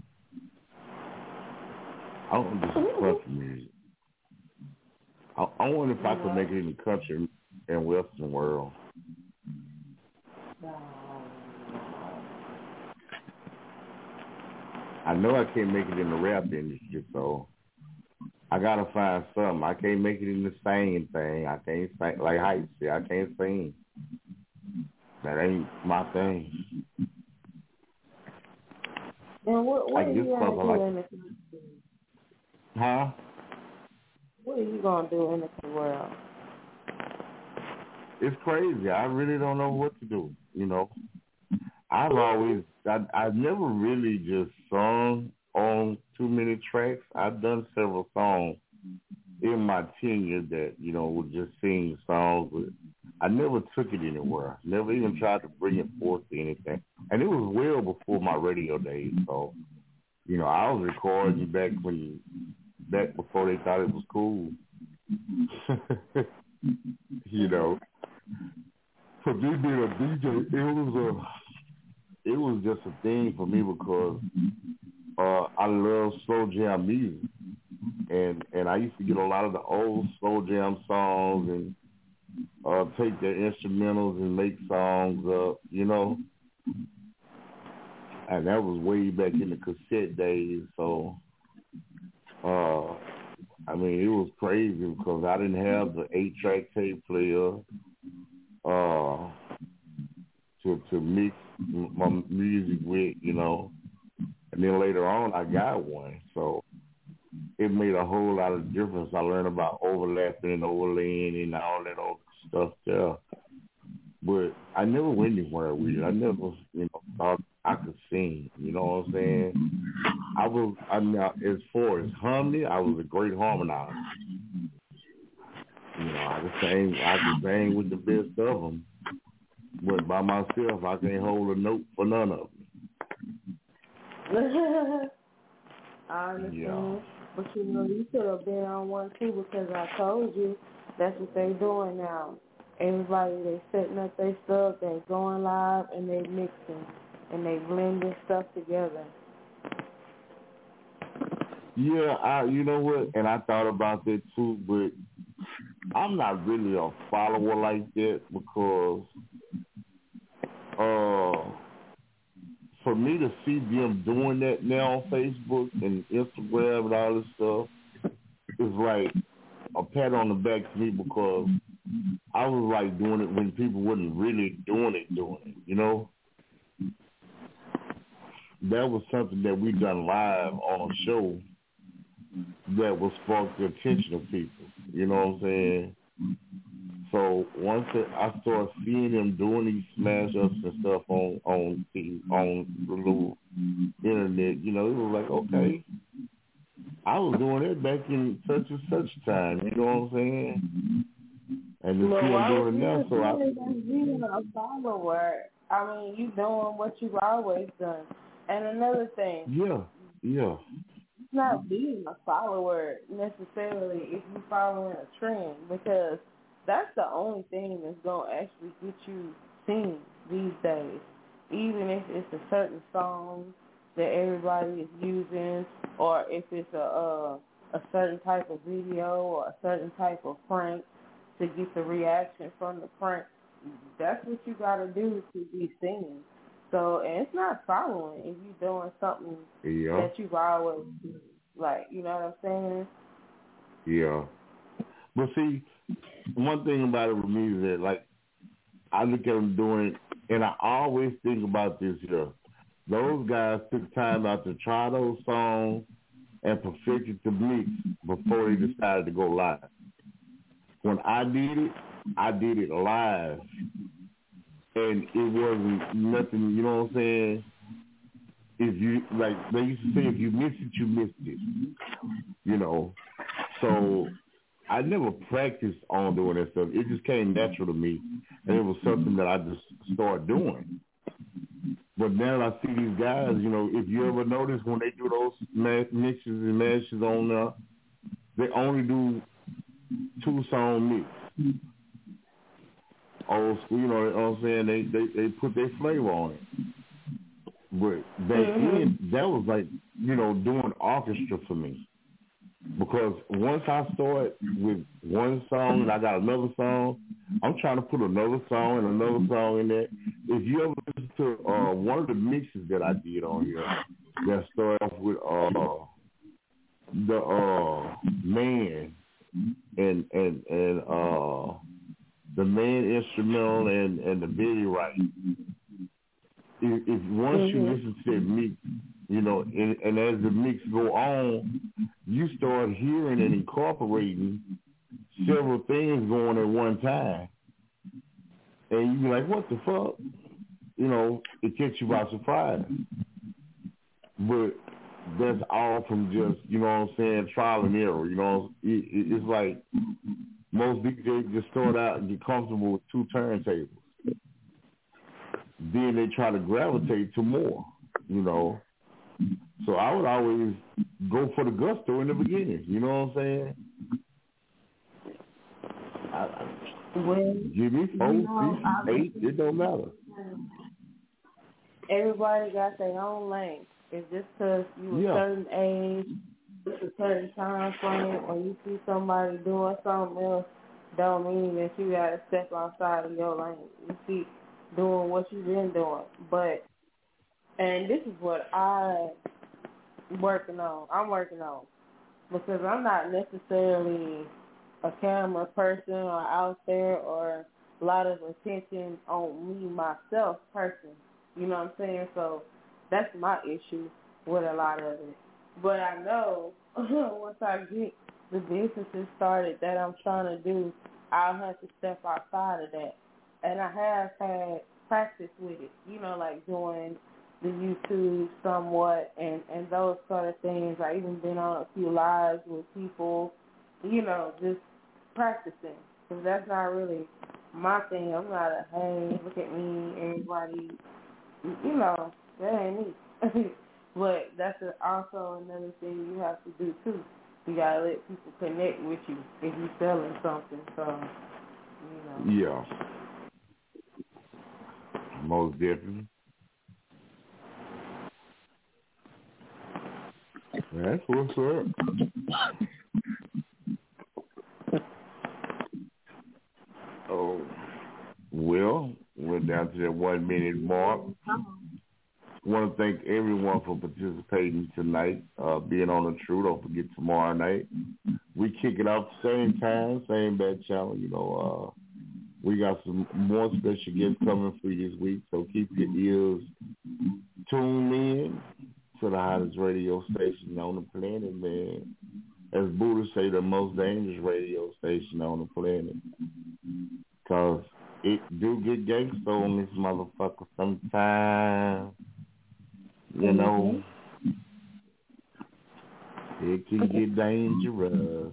Speaker 14: I don't know if this is country music. I, I wonder if I could make it in the country and Western world. I know I can't make it in the rap industry, so I gotta find something. I can't make it in the singing thing. I can't sing like Heights said. I can't sing. That ain't my thing.
Speaker 15: And what, what
Speaker 14: like
Speaker 15: are you going to do
Speaker 14: like,
Speaker 15: in the country?
Speaker 14: Huh?
Speaker 15: What are you going to do in the world?
Speaker 14: It's crazy. I really don't know what to do, you know. I've always, I, I've never really just sung on too many tracks. I've done several songs in my tenure that, you know, would just sing songs, but I never took it anywhere. Never even tried to bring it forth to anything. And it was well before my radio days, so, you know, I was recording back when, back before they thought it was cool. You know. For me being a D J, it was a, it was just a thing for me because uh, I love slow jam music, and and I used to get a lot of the old slow jam songs and uh, take their instrumentals and make songs up, you know. And that was way back in the cassette days, so. Uh, I mean, it was crazy because I didn't have the eight-track tape player uh, to to mix my music with, you know. And then later on, I got one, so it made a whole lot of difference. I learned about overlapping and overlaying and all that old stuff there. But I never went anywhere with it. I never, you know, thought I could sing. You know what I'm saying? I was, I mean, as far as harmony, I was a great harmonizer. You know, I could sing, I could sing with the best of them. But by myself, I can't hold a note for none of them.
Speaker 15: I understand.
Speaker 14: Yeah.
Speaker 15: But you know, you could have been on one too because I told you that's what they're doing now. everybody, they setting up their stuff, they going live, and they mixing, and they blending stuff together.
Speaker 14: Yeah, I, you know what, and I thought about that too, but I'm not really a follower like that because uh, for me to see them doing that now on Facebook and Instagram and all this stuff is like a pat on the back to me because I was like doing it when people wasn't really doing it, doing it, you know? That was something that we done live on a show that will spark the attention of people. You know what I'm saying? So once I started seeing them doing these smash ups and stuff on on the on the little internet, you know, it was like, okay, I was doing it back in such and such time. You know what I'm saying? And to
Speaker 15: Well,
Speaker 14: see them
Speaker 15: why
Speaker 14: doing it now, so I.
Speaker 15: being a follower. I mean, you doing what you've always done. And another thing.
Speaker 14: Yeah, yeah.
Speaker 15: It's not being a follower necessarily if you're following a trend, because that's the only thing that's going to actually get you seen these days. Even if it's a certain song that everybody is using, or if it's a, a, a certain type of video or a certain type of prank to get the reaction from the prank, that's what you got to do to be seen. So, and it's not following if you're doing something
Speaker 14: yeah.
Speaker 15: that you've always done. Like, you know what I'm saying?
Speaker 14: Yeah. But see, one thing about it with me is that, like, I look at them doing it, and I always think about this here. Those guys took time out to try those songs and perfected the mix before they decided to go live. When I did it, I did it live. And it wasn't nothing, you know what I'm saying? If you, like, they used to say, if you miss it, you missed it, you know? So I never practiced on doing that stuff. It just came natural to me, and it was something that I just started doing. But now I see these guys, you know, if you ever notice when they do those mixes and mashes on there, they only do two-song mix. Old school, you know, you know what I'm saying? They, they they put their flavor on it. But back
Speaker 15: mm-hmm.
Speaker 14: then, that was like, you know, doing orchestra for me. Because once I started with one song and I got another song, I'm trying to put another song and another song in there. If you ever listen to uh, one of the mixes that I did on here, that started off with uh, the uh, man and and and uh. the main instrumental and, and the video right. If, if once mm-hmm. you listen to that mix, you know, and, and as the mix go on, you start hearing and incorporating several things going at one time. And you be like, what the fuck? You know, it catch you by surprise. But that's all from just, you know what I'm saying, trial and error. You know, it, it, it's like most D Js just start out and get comfortable with two turntables. Then they try to gravitate to more, you know. So I would always go for the gusto in the beginning. You know what I'm saying? I, I,
Speaker 15: well,
Speaker 14: give me four,
Speaker 15: you know,
Speaker 14: six, eight, it don't matter.
Speaker 15: Everybody got their own lane. It's just because you
Speaker 14: yeah.
Speaker 15: a certain age, it's a certain time frame, or you see somebody doing something else, don't mean that you got to step outside of your lane. You keep doing what you've been doing. But, and this is what I'm working on. I'm working on. Because I'm not necessarily a camera person or out there or a lot of attention on me, myself, person. You know what I'm saying? So that's my issue with a lot of it. But I know once I get the businesses started that I'm trying to do, I'll have to step outside of that. And I have had practice with it, you know, like doing the YouTube somewhat and, and those sort of things. I even been on a few lives with people, you know, just practicing. Because that's not really my thing. I'm not a, hey, look at me, everybody, you know, that ain't me. But that's a, also another thing you have to do, too. You got to let people connect with you if you're selling something. So, you know.
Speaker 14: Yeah. Most definitely. That's what's up. Oh, well, we're down to that one minute mark. I want to thank everyone for participating tonight, uh, being on the True. Don't forget tomorrow night. We kick it off the same time, same bad channel. You know, uh, we got some more special guests coming for you this week, so keep your ears tuned in to the hottest radio station on the planet, man. As Buddha say, the most dangerous radio station on the planet. Because it do get gangster on this motherfucker sometimes. You know, it can get dangerous.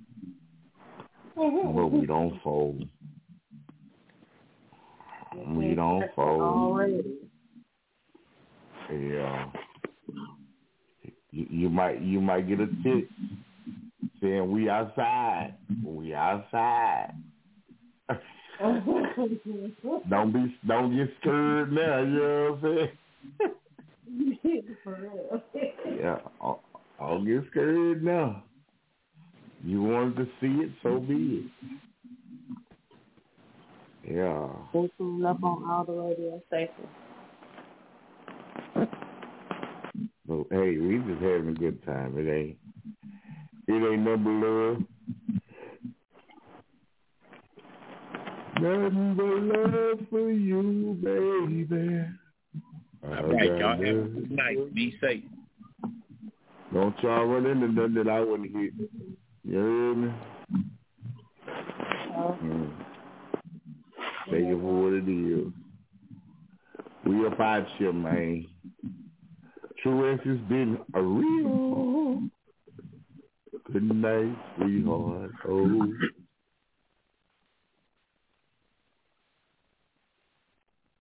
Speaker 14: But we don't fold. We don't fold. Yeah. You, you might you might get a tip saying we outside. We outside. don't be don't get scared now, you know what I'm saying? Yeah, I'll, I'll get scared now. You wanted to see it, so be it. Yeah.
Speaker 15: We'll tune up on all the radio stations.
Speaker 14: So, hey, we just having a good time. It ain't, it ain't number love. Nothing but love for you, baby.
Speaker 17: All right, y'all have a good night. Be safe.
Speaker 14: Don't y'all run into nothing that I wouldn't hit. You hear me? Mm. Take it for what it is. We up out here, man. True S has been a real good night, sweetheart. Oh.